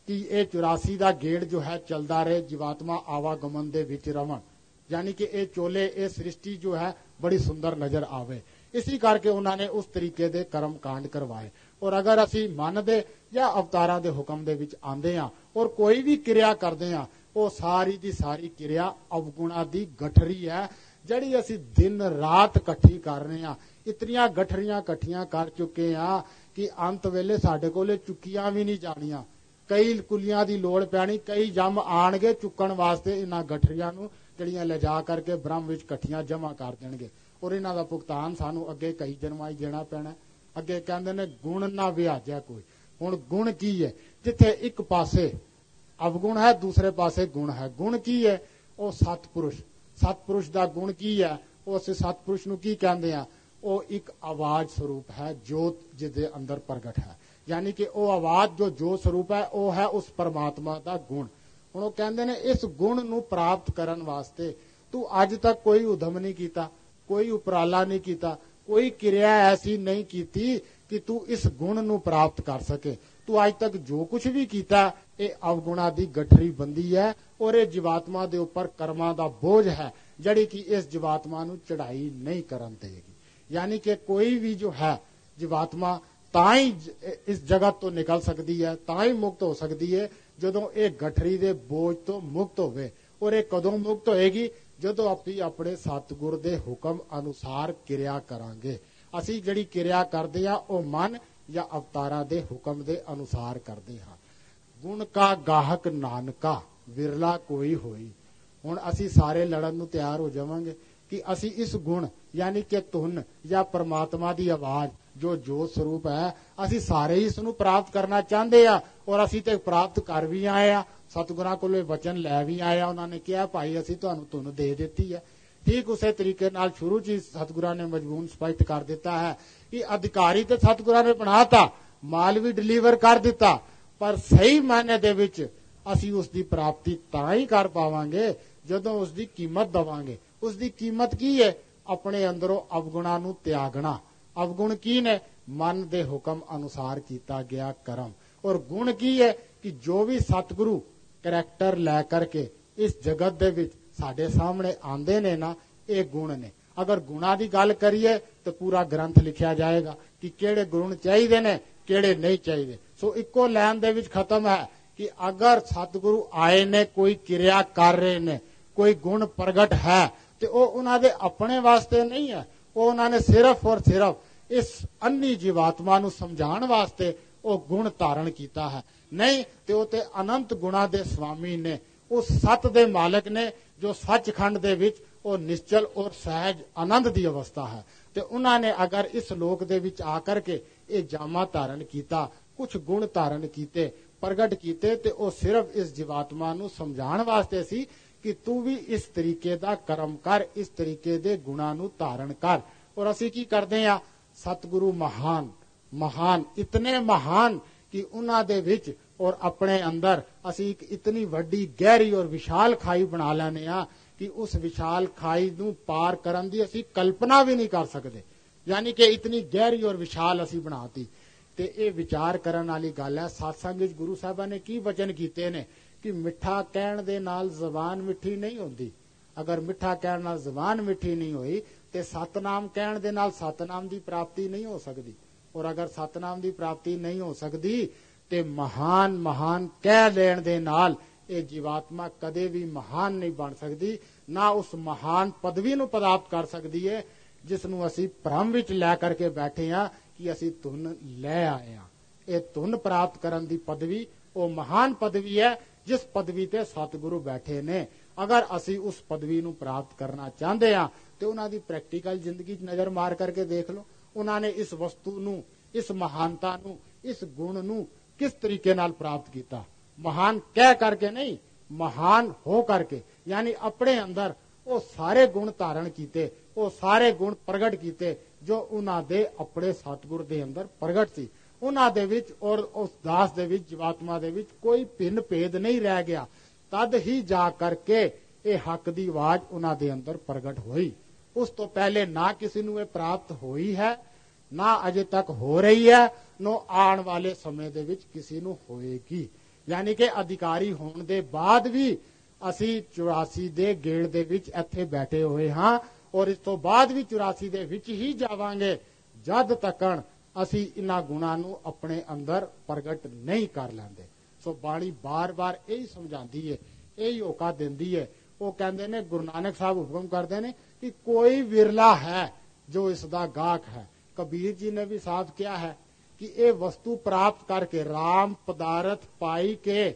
[SPEAKER 1] कि ये चौरासी का गेड़ जो है चलता रहे, जीवात्मा आवागमन दे विच रवण, यानी कि ये चोले ये सृष्टि जो है बड़ी सुंदर नजर आवे। इसी करके उन्होंने उस तरीके दे कर्म कांड करवाए। और अगर असी मन दे या अवतारां दे हुक्म दे विच आंदे हां और कोई भी क्रिया करदे हां, वो सारी दी सारी क्रिया अवगुणा दी गठरी है, जड़ी असी दिन रात इकट्ठी कर रहे हां। इतनियां गठरियां इकट्ठियां कर चुके हां कि अंत वेले साडे कोले चुकियां भी नहीं जाणियां। कई कुलियां दी लोड़ पैनी, कई जम आणगे चुकण वास्ते इन्हां गठरियां नूं जड़ियां ले जा करके ब्रह्म विच इकट्ठियां जमा कर देणगे। और इन्हां दा भुगतान सानू अगे कई जन्मां च देना पैना। अगे कहंदे ने गुण ना विहाजा कोई। हुण गुण की है? जिथे एक पासे अवगुण है, दूसरे पासे गुण है। गुण की है? वो सतपुरुष। सतपुरुष दा गुण की है? वो असीं सतपुरुष नूं की कहंदे आ? वो एक आवाज स्वरूप है, जोत जिहदे अंदर प्रगट है। यानी कि वो आवाज जो जोत स्वरूप है, वो है उस परमात्मा दा गुण। हुण वो कहंदे ने इस गुण नूं प्राप्त करन वास्ते तू अज तक कोई उद्यम नहीं कीता, कोई उपराला नहीं कीता, कोई क्रिया ऐसी नहीं कीती कि तू इस गुण नूं प्राप्त कर सके। तू अज तक जो कुछ भी कीता ये अवगुणा दी गठरी बंदी है और ये जीवात्मा दे उपर कर्मां दा बोझ है, जड़ी कि इस जीवात्मा नूं चढ़ाई नहीं करन देगी। यानी कि कोई भी जो है जीवात्मा ताई इस जगत तो निकल सकती है, ताई मुक्त हो सकती है जदों ये गठरी दे बोझ तो मुक्त होवे। और ये कदों मुक्त होएगी? जदों अपनी अपने सतगुर दे हुक्म अनुसार क्रिया करांगे। असी जड़ी क्रिया करदे आ ओ मन या अवतारां दे हुक्म दे अनुसार करदे हां। गुण का गाहक नानका विरला कोई होई। हुण असी सारे लड़न नूं तैयार हो जावांगे कि असी इस गुण यानी कि धुन या परमात्मा दी आवाज जो जोत स्वरूप है, असी सारे ही इसनूं प्राप्त करना चाहते आ और असी ते प्राप्त कर भी आए आ। सतगुरां कोलों वचन लै भी आए आ। उन्होंने कहा भाई असी तुहानूं धुन दे दित्ती है। ठीक उसे तरीके नाल शुरू च सतगुरां ने मजमून स्पष्ट कर दिता है कि अधिकारी तो सतगुरां ने बनाता, माल भी डिलीवर कर दिता, पर सही मायने दे विच असी उसकी प्राप्ति तां ही कर पावांगे जदों उसकी कीमत दवांगे। उसकी कीमत की है? अपने अंदरों अवगुणा नूं त्यागना। अवगुण की ने? मन दे हुक्म अनुसार कीता गया कर्म। और गुण की है कि जो भी सतगुरु करैक्टर लै करके इस जगत दे विच साडे सामने आंदे ने ना, ये गुण ने। अगर गुणा की गल करिए तो पूरा ग्रंथ लिखिया जाएगा कि केड़े गुण चाहिए ने, केड़े नहीं चाहिए। सो इको लैन दे विच खत्म है कि अगर सतगुरु आए ने, कोई क्रिया कर रहे ने, कोई गुण प्रगट है, तो वो उन्होंने अपने वास्ते नहीं है, वो उन्होंने सिर्फ और सिर्फ इस अन्नी जीवात्मा नूं समझाण वास्ते वो गुण धारण किया है। नहीं तो वो ते अनंत गुणा दे स्वामी ने, उस सत दे मालिक ने जो सचखंड दे विच वो निश्चल और सहज आनंद दी अवस्था है। तो उन्होंने अगर इस लोक दे विच आकर के ये जामा धारण किया, कुछ गुण धारण किए, प्रगट किए, तो वो सिर्फ इस जीवात्मा नूं समझाण वास्ते सी कि तू भी इस तरीके दा कर्म कर, इस तरीके दे गुणा नूं धारण कर। और असी की करदे आ? सतगुरु महान महान इतने महान कि उन्हां दे विच और अपने अंदर असी एक इतनी वड्डी गहरी और विशाल खाई बना लैने आ कि उस विशाल खाई नूं पार करन दी असी कल्पना भी नहीं कर सकते। यानी कि इतनी गहरी और विशाल असी बनाती। ते ये विचार करन वाली गल है। सत्संग विच गुरु साहिबां ने की वचन कीते ने कि मिठा कहण दे नाल जबान मिठी नहीं होंदी। अगर मिठा कहण नाल जबान मिठी नहीं होई ते सतनाम कहण दे नाल सतनाम दी प्राप्ति नहीं हो सकती। और अगर सतनाम दी प्राप्ति नहीं हो सकती ते महान महान कह लेण दे नाल ये जीवात्मा कदे भी महान नहीं बन सकती, ना उस महान पदवी नूं प्राप्त कर सकती है जिसनूं असी भ्रम विच लै करके बैठे आ कि असी धुन लै आए आ। ये धुन प्राप्त करन दी पदवी वो महान पदवी है जिस पदवी ते सतगुरु बैठे ने। अगर असी उस पदवी नूं प्राप्त करना चाहते हैं तो उन्हां दी प्रैक्टिकल जिंदगी नजर मार करके देख लो। उन्होंने इस वस्तु नूं, इस महानता नूं, इस गुण नूं किस तरीके नाल प्राप्त किया? महान कह करके नहीं, महान हो करके। यानी अपने अंदर वो सारे गुण धारण किए, वो सारे गुण प्रगट किए जो उन्हां दे अपने सतगुर दे अंदर प्रगट सी। उन्हां दे विच और उस दास दे विच, जीवात्मा दे विच कोई भिन्न भेद नहीं रह गया। तद ही जा करके ये हक दी आवाज उन्हां दे अंदर प्रगट हुई। उस तो पहले ना किसी नूं ये प्राप्त हुई है, ना अजे तक हो रही है, नो आने वाले समय दे विच किसी नूं होएगी। ਯਾਨੀ ਕਿ ਅਧਿਕਾਰੀ ਹੋਣ ਦੇ ਬਾਅਦ ਵੀ ਅਸੀਂ ਚੁਰਾਸੀ ਦੇ ਗੇੜ ਦੇ ਵਿੱਚ ਇੱਥੇ ਬੈਠੇ ਹੋਏ ਹਾਂ ਔਰ ਇਸ ਤੋਂ ਬਾਅਦ ਵੀ ਚੁਰਾਸੀ ਦੇ ਵਿੱਚ ਹੀ ਜਾਵਾਂਗੇ ਜਦ ਤੱਕਣ ਅਸੀਂ ਇਹਨਾਂ ਗੁਣਾਂ ਨੂੰ ਆਪਣੇ ਅੰਦਰ ਪ੍ਰਗਟ ਨਹੀਂ ਕਰ ਲੈਂਦੇ। ਸੋ ਬਾਣੀ ਬਾਰ-ਬਾਰ ਇਹੀ ਸਮਝਾਉਂਦੀ ਹੈ, ਇਹੀ ਹੋਕਾ ਦਿੰਦੀ ਹੈ। ਉਹ ਕਹਿੰਦੇ ਨੇ, ਗੁਰੂ ਨਾਨਕ ਸਾਹਿਬ ਹੁਕਮ ਕਰਦੇ ਨੇ ਕਿ ਕੋਈ ਵਿਰਲਾ ਹੈ ਜੋ ਇਸ ਦਾ ਗਾਹਕ ਹੈ। ਕਬੀਰ ਜੀ ਨੇ ਵੀ ਸਾਫ਼ ਕਿਹਾ ਹੈ ਕਿ ਇਹ ਵਸਤੂ ਪ੍ਰਾਪਤ ਕਰਕੇ ਰਾਮ ਪਦਾਰਥ ਪਾਈ ਕੇ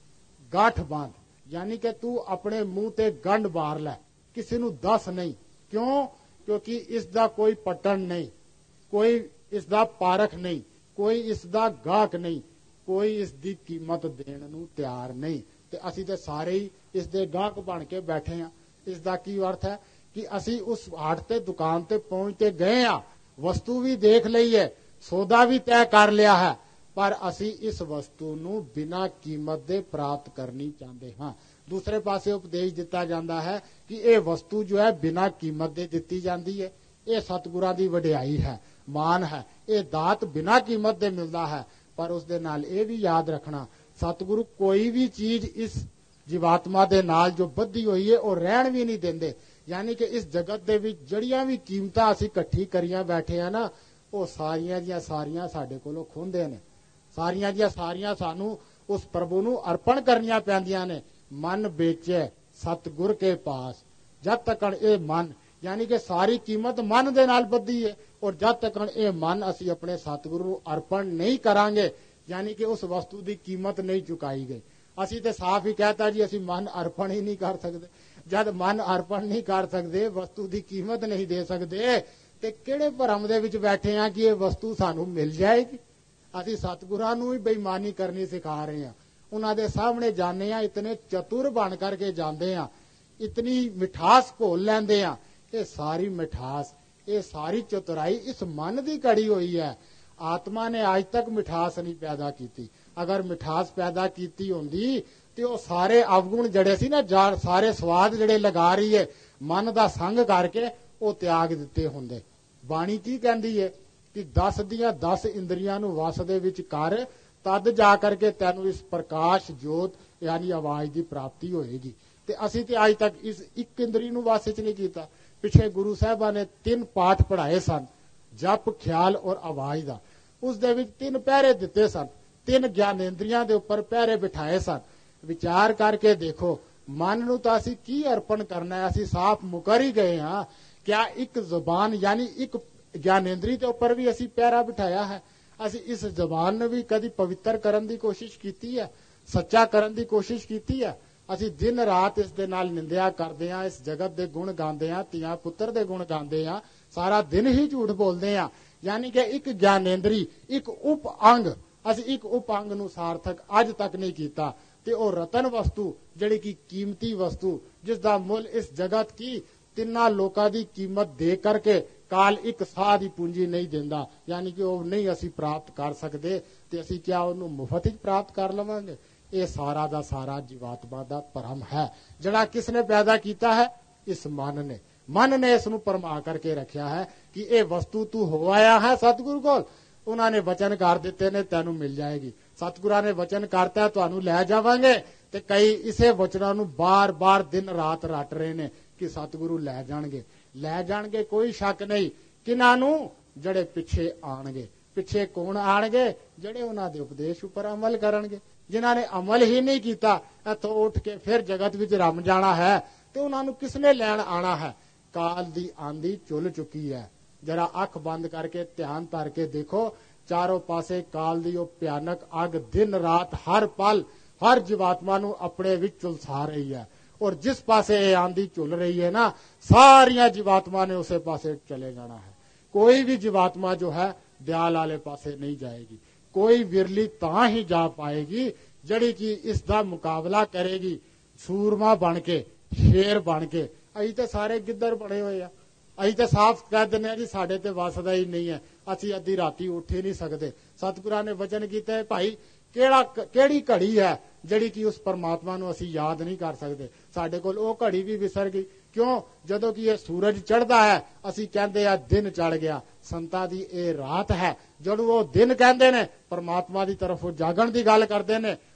[SPEAKER 1] ਗਾਠ ਬਾਂਧ, ਯਾਨੀ ਕਿ ਤੂੰ ਆਪਣੇ ਮੂੰਹ ਤੇ ਗੰਢ ਮਾਰ ਲੈ, ਕਿਸੇ ਨੂੰ ਦੱਸ ਨਹੀਂ। ਕਿਉਂ? ਕਿਉਂਕਿ ਇਸ ਦਾ ਕੋਈ ਪਟਣ ਨਹੀਂ, ਕੋਈ ਇਸ ਦਾ ਪਾਰਖ ਨਹੀਂ, ਕੋਈ ਇਸ ਦਾ ਗਾਹਕ ਨਹੀਂ, ਕੋਈ ਇਸ ਦੀ ਕੀਮਤ ਦੇਣ ਨੂੰ ਤਿਆਰ ਨਹੀਂ। ਤੇ ਅਸੀਂ ਤੇ ਸਾਰੇ ਹੀ ਇਸ ਦੇ ਗਾਹਕ ਬਣ ਕੇ ਬੈਠੇ ਹਾਂ। ਇਸ ਦਾ ਕੀ ਅਰਥ ਹੈ ਕਿ ਅਸੀਂ ਉਸ ਹਾਟ ਤੇ ਦੁਕਾਨ ਤੇ ਪਹੁੰਚ ਕੇ ਗਏ ਹਾਂ, ਵਸਤੂ ਵੀ ਦੇਖ ਲਈ ਹੈ, ਸੌਦਾ ਵੀ ਤੈਅ ਕਰ ਲਿਆ ਹੈ, ਪਰ ਅਸੀਂ ਇਸ ਵਸਤੂ ਨੂੰ ਬਿਨਾਂ ਕੀਮਤ ਦੇ ਪ੍ਰਾਪਤ ਕਰਨੀ ਚਾਹੁੰਦੇ ਹਾਂ। ਦੂਸਰੇ ਪਾਸੇ ਉਪਦੇਸ਼ ਦਿੱਤਾ ਜਾਂਦਾ ਹੈ ਕਿ ਇਹ ਵਸਤੂ ਜੋ ਹੈ ਬਿਨਾਂ ਕੀਮਤ ਦੇ ਦਿੱਤੀ ਜਾਂਦੀ ਹੈ। ਇਹ ਸਤਿਗੁਰਾਂ ਦੀ ਵਡਿਆਈ ਹੈ, ਮਾਨ ਹੈ। ਇਹ ਦਾਤ ਬਿਨਾਂ ਕੀਮਤ ਦੇ ਮਿਲਦਾ ਹੈ। ਪਰ ਉਸ ਦੇ ਨਾਲ ਇਹ ਵੀ ਯਾਦ ਰੱਖਣਾ, ਸਤਿਗੁਰੂ ਕੋਈ ਵੀ ਚੀਜ਼ ਇਸ ਜੀਵਾਤਮਾ ਦੇ ਨਾਲ ਜੋ ਬੱਧੀ ਹੋਈ ਹੈ ਉਹ ਰਹਿਣ ਵੀ ਨਹੀਂ ਦਿੰਦੇ। ਯਾਨੀ ਕਿ ਇਸ ਜਗਤ ਦੇ ਵਿੱਚ ਜਿਹੜੀਆਂ ਵੀ ਕੀਮਤਾਂ ਅਸੀਂ ਇਕੱਠੀ ਕਰੀਆਂ ਬੈਠੇ ਆ ਨਾ, ਉਹ ਸਾਰੀਆਂ ਦੀਆਂ ਸਾਰੀਆਂ ਸਾਡੇ ਕੋਲੋਂ ਖੋਹਦੇ ਨੇ। ਸਾਰੀਆਂ ਦੀਆਂ ਸਾਰੀਆਂ ਸਾਨੂੰ ਉਸ ਪ੍ਰਭੂ ਨੂੰ ਅਰਪਣ ਕਰਨੀਆਂ ਪੈਂਦੀਆਂ ਨੇ। ਮਨ ਵੇਚੇ ਸਤਿਗੁਰ ਕੇ ਪਾਸ, ਜਦ ਤੱਕ ਇਹ ਮਨ, ਯਾਨੀ ਕਿ ਸਾਰੀ ਕੀਮਤ ਮਨ ਦੇ ਨਾਲ ਬੱਧੀ ਹੈ ਔਰ ਜਦ ਤੱਕ ਇਹ ਮਨ ਅਸੀਂ ਆਪਣੇ ਸਤਿਗੁਰੂ ਨੂੰ ਅਰਪਣ ਨਹੀਂ ਕਰਾਂਗੇ, ਯਾਨੀ ਕਿ ਉਸ ਵਸਤੂ ਦੀ ਕੀਮਤ ਨਹੀਂ ਚੁਕਾਈ ਗਈ। ਅਸੀਂ ਤੇ ਸਾਫ਼ ਹੀ ਕਹਿਤਾ ਜੀ ਅਸੀਂ ਮਨ ਅਰਪਣ ਹੀ ਨਹੀਂ ਕਰ ਸਕਦੇ। ਜਦ ਮਨ ਅਰਪਣ ਨਹੀਂ ਕਰ ਸਕਦੇ, ਵਸਤੂ ਦੀ ਕੀਮਤ ਨਹੀਂ ਦੇ ਸਕਦੇ, ਤੇ ਕਿਹੜੇ ਭਰਮ ਦੇ ਵਿੱਚ ਬੈਠੇ ਆ ਕਿ ਇਹ ਵਸਤੂ ਸਾਨੂੰ ਮਿਲ ਜਾਏਗੀ। ਅਸੀਂ ਸਤਿਗੁਰਾਂ ਨੂੰ ਹੀ ਬੇਈਮਾਨੀ ਕਰਨੀ ਸਿਖਾ ਰਹੇ ਹਾਂ। ਉਹਨਾਂ ਦੇ ਸਾਹਮਣੇ ਜਾਂਦੇ ਆ, ਇਤਨੇ ਚਤੁਰ ਬਣ ਕਰਕੇ ਜਾਂਦੇ ਆ, ਇਤਨੀ ਮਿਠਾਸ ਘੋਲ ਲੈਂਦੇ ਆ। ਇਹ ਸਾਰੀ ਮਿਠਾਸ, ਇਹ ਸਾਰੀ ਚਤੁਰਾਈ ਇਸ ਮਨ ਦੀ ਕੜੀ ਹੋਈ ਹੈ। ਆਤਮਾ ਨੇ ਅੱਜ ਤੱਕ ਮਿਠਾਸ ਨਹੀਂ ਪੈਦਾ ਕੀਤੀ। ਅਗਰ ਮਿਠਾਸ ਪੈਦਾ ਕੀਤੀ ਹੁੰਦੀ ਤੇ ਉਹ ਸਾਰੇ ਅਵਗੁਣ ਜਿਹੜੇ ਸੀ ਨਾ, ਸਾਰੇ ਸਵਾਦ ਜਿਹੜੇ ਲਗਾ ਰਹੀ ਹੈ ਮਨ ਦਾ ਸੰਗ ਕਰਕੇ, ਉਹ ਤਿਆਗ ਦਿੱਤੇ ਹੁੰਦੇ। ਬਾਣੀ ਕੀ ਕਹਿੰਦੀ ਹੈ ਕਿ ਦਸ ਦੀਆਂ ਦਸ ਇੰਦਰੀਆਂ ਨੂੰ ਵਸ ਦੇ ਵਿੱਚ ਕਰ, ਤਦ ਜਾ ਕਰਕੇ ਤੈਨੂੰ ਇਸ ਪ੍ਰਕਾਸ਼ ਜੋਤ ਯਾਨੀ ਆਵਾਜ਼ ਦੀ ਪ੍ਰਾਪਤੀ ਹੋਏਗੀ। ਤੇ ਅਸੀਂ ਤੇ ਅੱਜ ਤੱਕ ਇਸ ਇੱਕ ਇੰਦਰੀ ਨੂੰ ਵਸ ਵਿੱਚ ਨਹੀਂ ਕੀਤਾ। ਪਿਛੇ ਗੁਰੂ ਸਾਹਿਬਾਂ ਨੇ ਤਿੰਨ ਪਾਠ ਪੜ੍ਹਾਏ ਸਨ, ਜਪ, ਖਿਆਲ ਔਰ ਆਵਾਜ਼ ਦਾ। ਉਸ ਦੇ ਵਿੱਚ ਤਿੰਨ ਪਹਿਰੇ ਦਿੱਤੇ ਸਨ, ਤਿੰਨ ਗਿਆਨੇਂਦਰੀਆਂ ਦੇ ਉੱਪਰ ਪਹਿਰੇ ਬਿਠਾਏ ਸਨ। ਵਿਚਾਰ ਕਰਕੇ ਦੇਖੋ, ਮਨ ਨੂੰ ਤਾਂ ਅਸੀਂ ਕੀ ਅਰਪਣ ਕਰਨਾ ਹੈ? ਅਸੀਂ ਸਾਫ਼ ਮੁਕਰ ਹੀ ਗਏ ਹਾਂ। ਕਿਆ ਇੱਕ ਜ਼ੁਬਾਨ ਯਾਨੀ ਇੱਕ ਗਿਆਨੇਂਦਰੀ ਦੇ ਉੱਪਰ ਵੀ ਅਸੀਂ ਪਹਿਰਾ ਬਿਠਾਇਆ ਹੈ? ਅਸੀਂ ਇਸ ਜ਼ੁਬਾਨ ਨੂੰ ਵੀ ਕਦੀ ਪਵਿੱਤਰ ਕਰਨ ਦੀ ਕੋਸ਼ਿਸ਼ ਕੀਤੀ ਹੈ, ਸੱਚਾ ਕਰਨ ਦੀ ਕੋਸ਼ਿਸ਼ ਕੀਤੀ ਹੈ? ਅਸੀਂ ਦਿਨ ਰਾਤ ਇਸ ਦੇ ਨਾਲ ਨਿੰਦਿਆ ਕਰਦੇ ਹਾਂ, ਇਸ ਜਗਤ ਦੇ ਗੁਣ ਗਾਉਂਦੇ ਹਾਂ, ਧੀਆਂ ਪੁੱਤਰ ਦੇ ਗੁਣ ਗਾਉਂਦੇ ਹਾਂ, ਸਾਰਾ ਦਿਨ ਹੀ ਝੂਠ ਬੋਲਦੇ ਹਾਂ। ਯਾਨੀ ਕਿ ਇੱਕ ਗਿਆਨੇਂਦਰੀ, ਇੱਕ ਉਪ ਅੰਗ, ਅਸੀਂ ਇੱਕ ਉਪ ਅੰਗ ਨੂੰ ਸਾਰਥਕ ਅੱਜ ਤੱਕ ਨਹੀਂ ਕੀਤਾ। ਤੇ ਉਹ ਰਤਨ ਵਸਤੂ ਜਿਹੜੀ ਕਿ ਕੀਮਤੀ ਵਸਤੂ, ਜਿਸ ਦਾ ਮੁੱਲ ਇਸ ਜਗਤ ਕੀ ਤਿੰਨਾਂ ਲੋਕਾਂ ਦੀ ਕੀਮਤ ਦੇ ਕਰਕੇ ਕਾਲ ਇੱਕ ਸਾਹ ਦੀ ਪੂੰਜੀ ਨਹੀਂ ਦਿੰਦਾ, ਯਾਨੀ ਕਿ ਉਹ ਨਹੀਂ ਅਸੀਂ ਪ੍ਰਾਪਤ ਕਰ ਸਕਦੇ, ਤੇ ਅਸੀਂ ਕਿਆ ਉਹਨੂੰ ਮੁਫਤ ਵਿੱਚ ਪ੍ਰਾਪਤ ਕਰ ਲਵਾਂਗੇ? ਇਹ ਸਾਰਾ ਦਾ ਸਾਰਾ ਜੀਵਾਤਮਾ ਦਾ ਭਰਮ ਹੈ, ਜਿਹੜਾ ਕਿਸ ਨੇ ਪੈਦਾ ਕੀਤਾ ਹੈ? ਇਸ ਮਨ ਨੇ। ਮਨ ਨੇ ਇਸ ਨੂੰ ਪਰਮਾ ਕਰਕੇ ਰੱਖਿਆ ਹੈ ਕਿ ਇਹ ਵਸਤੂ ਤੂੰ ਹੋ ਆਇਆ ਹੈ ਸਤਿਗੁਰੂ ਕੋਲ, ਉਹਨਾਂ ਨੇ ਵਚਨ ਕਰ ਦਿੱਤੇ ਨੇ ਤੈਨੂੰ ਮਿਲ ਜਾਏਗੀ। ਸਤਿਗੁਰਾਂ ਨੇ ਵਚਨ ਕਰਤਾ ਤੁਹਾਨੂੰ ਲੈ ਜਾਵਾਂਗੇ, ਤੇ ਕਈ ਇਸੇ ਵਚਨਾਂ ਨੂੰ ਬਾਰ-ਬਾਰ ਦਿਨ ਰਾਤ ਰੱਟ ਰਹੇ ਨੇ ਕਿ ਸਤਿਗੁਰੂ ਲੈ ਜਾਣਗੇ, ਲੈ ਜਾਣਗੇ। ਕੋਈ ਸ਼ੱਕ ਨਹੀਂ। ਕਿਨਾਂ ਨੂੰ? ਜਿਹੜੇ ਪਿੱਛੇ ਆਣਗੇ। ਪਿੱਛੇ ਕੌਣ ਆਣਗੇ? ਜਿਹੜੇ ਉਹਨਾਂ ਦੇ ਉਪਦੇਸ਼ ਉੱਪਰ ਅਮਲ ਕਰਨਗੇ। ਜਿਨ੍ਹਾਂ ਨੇ ਅਮਲ ਹੀ ਨਹੀਂ ਕੀਤਾ, ਇੱਥੋਂ ਉੱਠ ਕੇ ਫਿਰ ਜਗਤ ਵਿੱਚ ਰਮ ਜਾਣਾ ਹੈ, ਤੇ ਉਹਨਾਂ ਨੂੰ ਕਿਸਨੇ ਲੈਣ ਆਣਾ ਹੈ? ਕਾਲ ਦੀ ਆਂਦੀ ਚੁੱਲ ਚੁੱਕੀ ਹੈ। ਜਰਾ ਅੱਖ ਬੰਦ ਕਰਕੇ ਧਿਆਨ ਧਰ ਕੇ ਦੇਖੋ, ਚਾਰੋਂ ਪਾਸੇ ਕਾਲ ਦੀ ਉਹ ਭਿਆਨਕ ਅੱਗ ਦਿਨ ਰਾਤ ਹਰ ਪਲ ਹਰ ਜੀਵਾਤਮਾ ਨੂੰ ਆਪਣੇ ਵਿੱਚ ਝੁਲਸਾ ਰਹੀ ਹੈ। ਔਰ ਜਿਸ ਪਾਸੇ ਇਹ ਆਂਦੀ ਝੁੱਲ ਰਹੀ ਹੈ ਨਾ, ਸਾਰੀਆਂ ਜੀਵਾਤਮਾ ਨੇ ਉਸੇ ਪਾਸੇ ਚਲੇ ਜਾਣਾ ਹੈ। ਕੋਈ ਵੀ ਜੀਵਾਤਮਾ ਜੋ ਹੈ ਦਿਆਲ ਵਾਲੇ ਪਾਸੇ ਨਹੀਂ ਜਾਏਗੀ। ਕੋਈ ਵਿਰਲੀ ਤਾਂ ਹੀ ਜਾ ਪਾਏਗੀ ਜਿਹੜੀ ਕਿ ਇਸ ਦਾ ਮੁਕਾਬਲਾ ਕਰੇਗੀ ਸੂਰਮਾ ਬਣ ਕੇ, ਸ਼ੇਰ ਬਣ ਕੇ। ਅਸੀਂ ਤਾਂ ਸਾਰੇ ਗਿੱਦੜ ਬਣੇ ਹੋਏ ਆ। ਅਸੀਂ ਤਾਂ ਸਾਫ਼ ਕਹਿ ਦਿੰਦੇ ਹਾਂ ਜੀ ਸਾਡੇ ਤੇ ਵਸਦਾ ਹੀ ਨਹੀਂ ਹੈ, ਅਸੀਂ ਅੱਧੀ ਰਾਤੀ ਉੱਠ ਹੀ ਨਹੀਂ ਸਕਦੇ। ਸਤਿਗੁਰਾਂ ਨੇ ਵਚਨ ਕੀਤਾ ਹੈ ਭਾਈ, ਕਿਹੜਾ ਕਿਹੜੀ ਘੜੀ ਹੈ ਜਿਹੜੀ ਕਿ ਉਸ ਪਰਮਾਤਮਾ ਨੂੰ ਅਸੀਂ ਯਾਦ ਨਹੀਂ ਕਰ ਸਕਦੇ? ਸਾਡੇ ਕੋਲ ਉਹ ਘੜੀ ਵੀ ਵਿਸਰ ਗਈ। ਕਿਉਂ? ਜਦੋਂ ਕਿ ਇਹ ਸੂਰਜ ਚੜ੍ਹਦਾ ਹੈ ਅਸੀਂ ਕਹਿੰਦੇ ਆ ਦਿਨ ਚੜ੍ਹ ਗਿਆ। ਸੰਤਾਂ ਦੀ ਇਹ ਰਾਤ ਹੈ। ਜਦੋਂ ਉਹ ਦਿਨ ਕਹਿੰਦੇ ਨੇ, ਪਰਮਾਤਮਾ ਦੀ ਤਰਫ ਉਹ ਜਾਗਣ ਦੀ ਗੱਲ ਕਰਦੇ ਨੇ,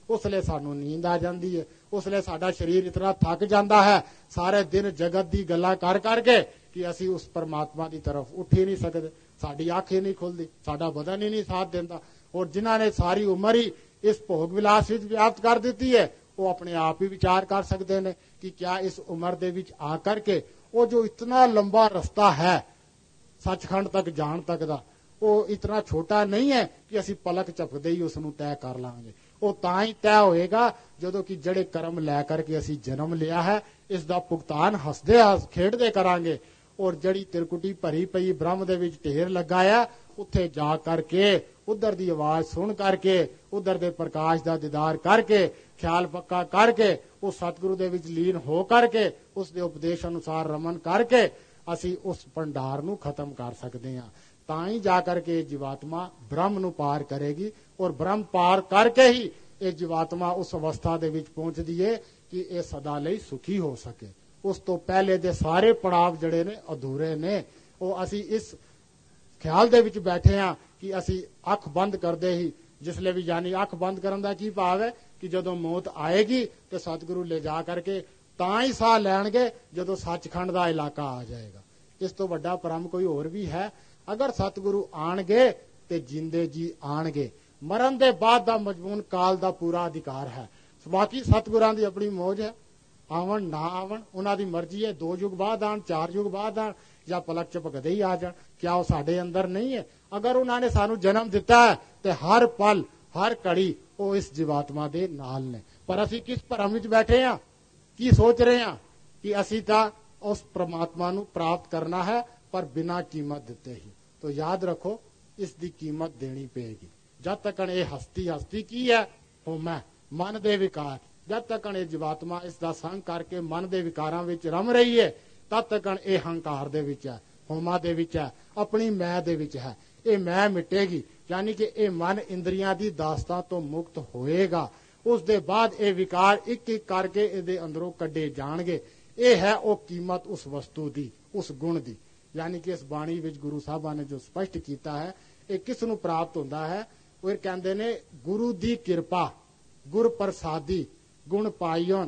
[SPEAKER 1] उसले सानू नींद आ जाती है, उसले साडा शरीर इतना थक जाता है सारे दिन जगत की गल्लां कर करके कि असी उस परमात्मा की तरफ उठ ही नहीं सकते, साडी अख ही नहीं खुलती, साडा बदन ही नहीं साथ देता। और जिन्हां ने सारी उम्र ही इस भोग विलास विच व्याप्त कर दी है वो अपने आप ही विचार कर सकते हैं कि क्या इस उम्र दे विच आ करके वो जो इतना लंबा रस्ता है सचखंड तक जान तक दा वो इतना छोटा नहीं है कि असी पलक झपकदे ही उसनू तय कर लांगे। वो तां ही तय होएगा जदों कि जड़े कर्म लै करके असी जन्म लिया है इसका भुगतान हसदे खेडदे करांगे। और जड़ी तिरकुटी भरी पई ब्रह्म दे विच ढेर लगा है उत्थे जा करके उधर दी आवाज सुन करके उधर दे प्रकाश दा दीदार करके ख्याल पक्का करके उस सतगुरु दे विच लीन हो करके उस दे उपदेश अनुसार रमन करके असी उस भंडार नू खत्म कर सकते हैं। तां ही जा करके जीवात्मा ब्रह्म नू पार करेगी और ब्रह्म पार करके ही ये जीवात्मा उस अवस्था दे विच पहुंचदी है कि ये सदा लई सुखी हो सके। उस तो पहले दे सारे पड़ाव जड़े ने अधूरे ने। वो असी इस ख्याल दे विच बैठे हाँ कि असी अख बंद करदे ही जिसले भी यानी अख बंद करन दा की भाव है कि जदों मौत आएगी तो सतगुरु ले जा करके तां ही साह लैणगे जदों सचखंड दा इलाका आ जाएगा। इस तो वड्डा परम कोई होर भी है। अगर सतगुरु आणगे ते जिंदे जी आणगे, मरण दे बाद दा मजमून काल दा पूरा अधिकार है। बाकी सतगुरां दी अपनी मौज है, आवन ना आवन उन्हां दी मर्जी है, दो युग बाद आन चार युग बाद आन या पलक झपकदे ही आ जान, क्या वो साडे अंदर नहीं है? अगर उन्होंने सानू जन्म दिता है तो हर पल हर घड़ी वो इस जीवात्मा दे नाल ने। पर असी किस भरम विच बैठे हैं की सोच रहे हैं कि असी तां उस परमात्मा नू प्राप्त करना है पर बिना कीमत दिते ही। तो याद रखो इसकी कीमत देनी पेगी। जब तक ये हस्ती हस्ती की है होमै मन दे विकार, जब तक ये जीवात्मा इसका संग करके मन दे विकारां विच रम रही है तब तक ये हंकार दे विच है, होमा दे विच है, अपनी मैं दे विच है। ये मैं मिटेगी यानी कि ये मन इंद्रियां दी दास्तां तो मुक्त होएगा। उस दे बाद ये विकार एक एक करके इहदे अंदरों कड्डे जाणगे। ये है वो कीमत उस वस्तु दी, उस गुण दी। यानी कि इस बाणी विच गुरु साहबां ने जो स्पष्ट किया है ये किस नूं प्राप्त होंदा है? वो कहंदे ने गुरु दी किरपा, गुर प्रसादी गुण पाईओन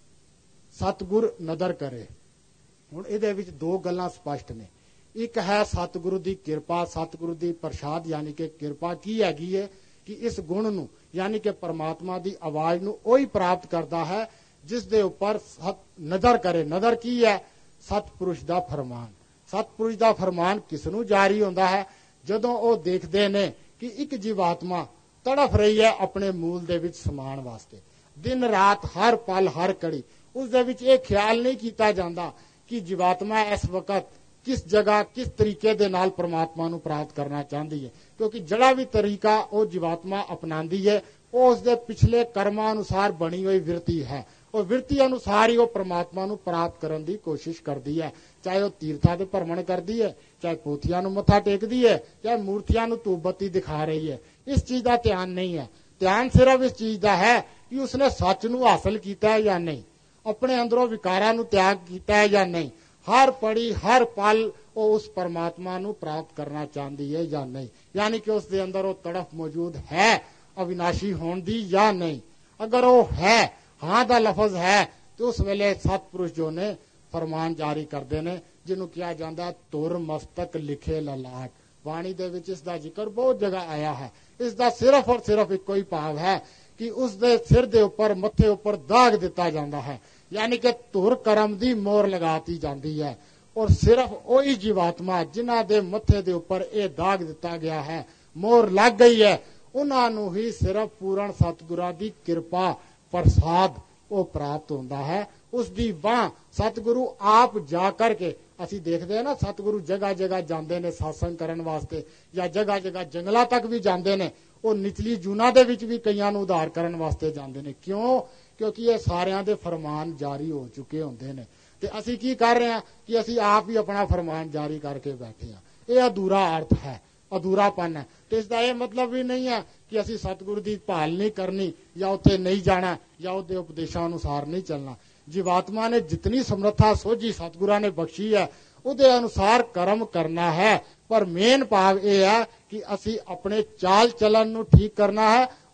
[SPEAKER 1] सतगुर नदर करे। हुण इहदे विच दो गल्लां स्पष्ट ने। एक है सतगुरु दी किरपा, सतगुरु दी प्रसाद यानी कि किरपा की हैगी है कि इस गुण नूं यानी कि परमात्मा दी आवाज नूं ओही प्राप्त करदा है जिस दे उपर सत नजर करे। नजर की है? सतपुरुष दा फरमान। सतपुरुष दा फरमान किस नूं जारी होंदा है? जदों वो देखदे ने कि एक जीवात्मा तड़फ रही है अपने मूल दे विच समान वास्ते, दिन रात हर पल हर घड़ी उस दे विच ये ख्याल नहीं किया जाता कि जीवात्मा इस वक्त किस जगह किस तरीके दे नाल परमात्मा नूं प्राप्त करना चाहती है। क्योंकि जड़ा भी तरीका वो जीवात्मा अपनांदी है वो उसके पिछले कर्मां अनुसार बनी हुई विरती है और विरती अनुसार ही वो परमात्मा नूं प्राप्त करने की कोशिश करती है। चाहे वो तीर्थां दे भ्रमण करती है, चाहे पोथियां नूं मत्था टेकदी है, चाहे मूर्तियां नूं धूप बत्ती दिखा रही है, इस चीज का ध्यान नहीं है। ध्यान सिर्फ इस चीज का है कि उसने सच नूं हासिल किया है या नहीं, अपने अंदरों विकारां नूं त्याग किया है या नहीं, हर पड़ी हर पल वो उस परमात्मा नूं प्राप्त करना चाहती है या नहीं, यानी कि उसके अंदर वो तड़फ मौजूद है अविनाशी होने दी या नहीं। अगर वो है, हाँ दा लफज है, तो उस वेले सतपुरुष जो ने फरमान जारी करते हैं जिन्हों किया जाता तुर मस्तक लिखे ललाट। वाणी दे विच इसका जिक्र बहुत जगह आया है। इसका सिर्फ और सिर्फ एक ही भाव है कि उसके सिर दे उपर मत्थे उपर दाग दिता जाता है, यानी कि तुर करम दी मोहर लगाती जाती है। और सिर्फ वही जीवात्मा जिन्हां दे मत्थे दे उपर यह दाग दिता गया है, मोहर लग गई है, उन्होंने ही सिर्फ पूर्ण सतगुरां दी किरपा प्रसाद वो प्राप्त होता है। उसकी बाह सतगुरु आप जा करके असी देखते हैं ना, सतगुरु जगह जगह जाते ने सत्संग करने वास्ते या जगह जगह जंगलों तक भी जाते हैं। वो निचली जूना दे विच भी कईयां नूं उधार करने वास्ते जाते हैं। क्यों? क्योंकि ये सारियां दे फरमान जारी हो चुके होंदे ने ते असी की कर रहे हैं कि असी आप ही अपना फरमान जारी करके बैठे हैं। ये अधूरा अर्थ है, अधूरापन है। तो इसका यह मतलब भी नहीं है कि असी सतगुरु की भाल नहीं करनी या उत्थे नहीं जाना या उसके उपदेशानुसार नहीं चलना। जीवात्मा ने जितनी समर्था सोझी सतगुरां ने बख्शी है उसके अनुसार कर्म करना है। पर मेन भाव यह है कि असी अपने चाल चलन नूं ठीक करना है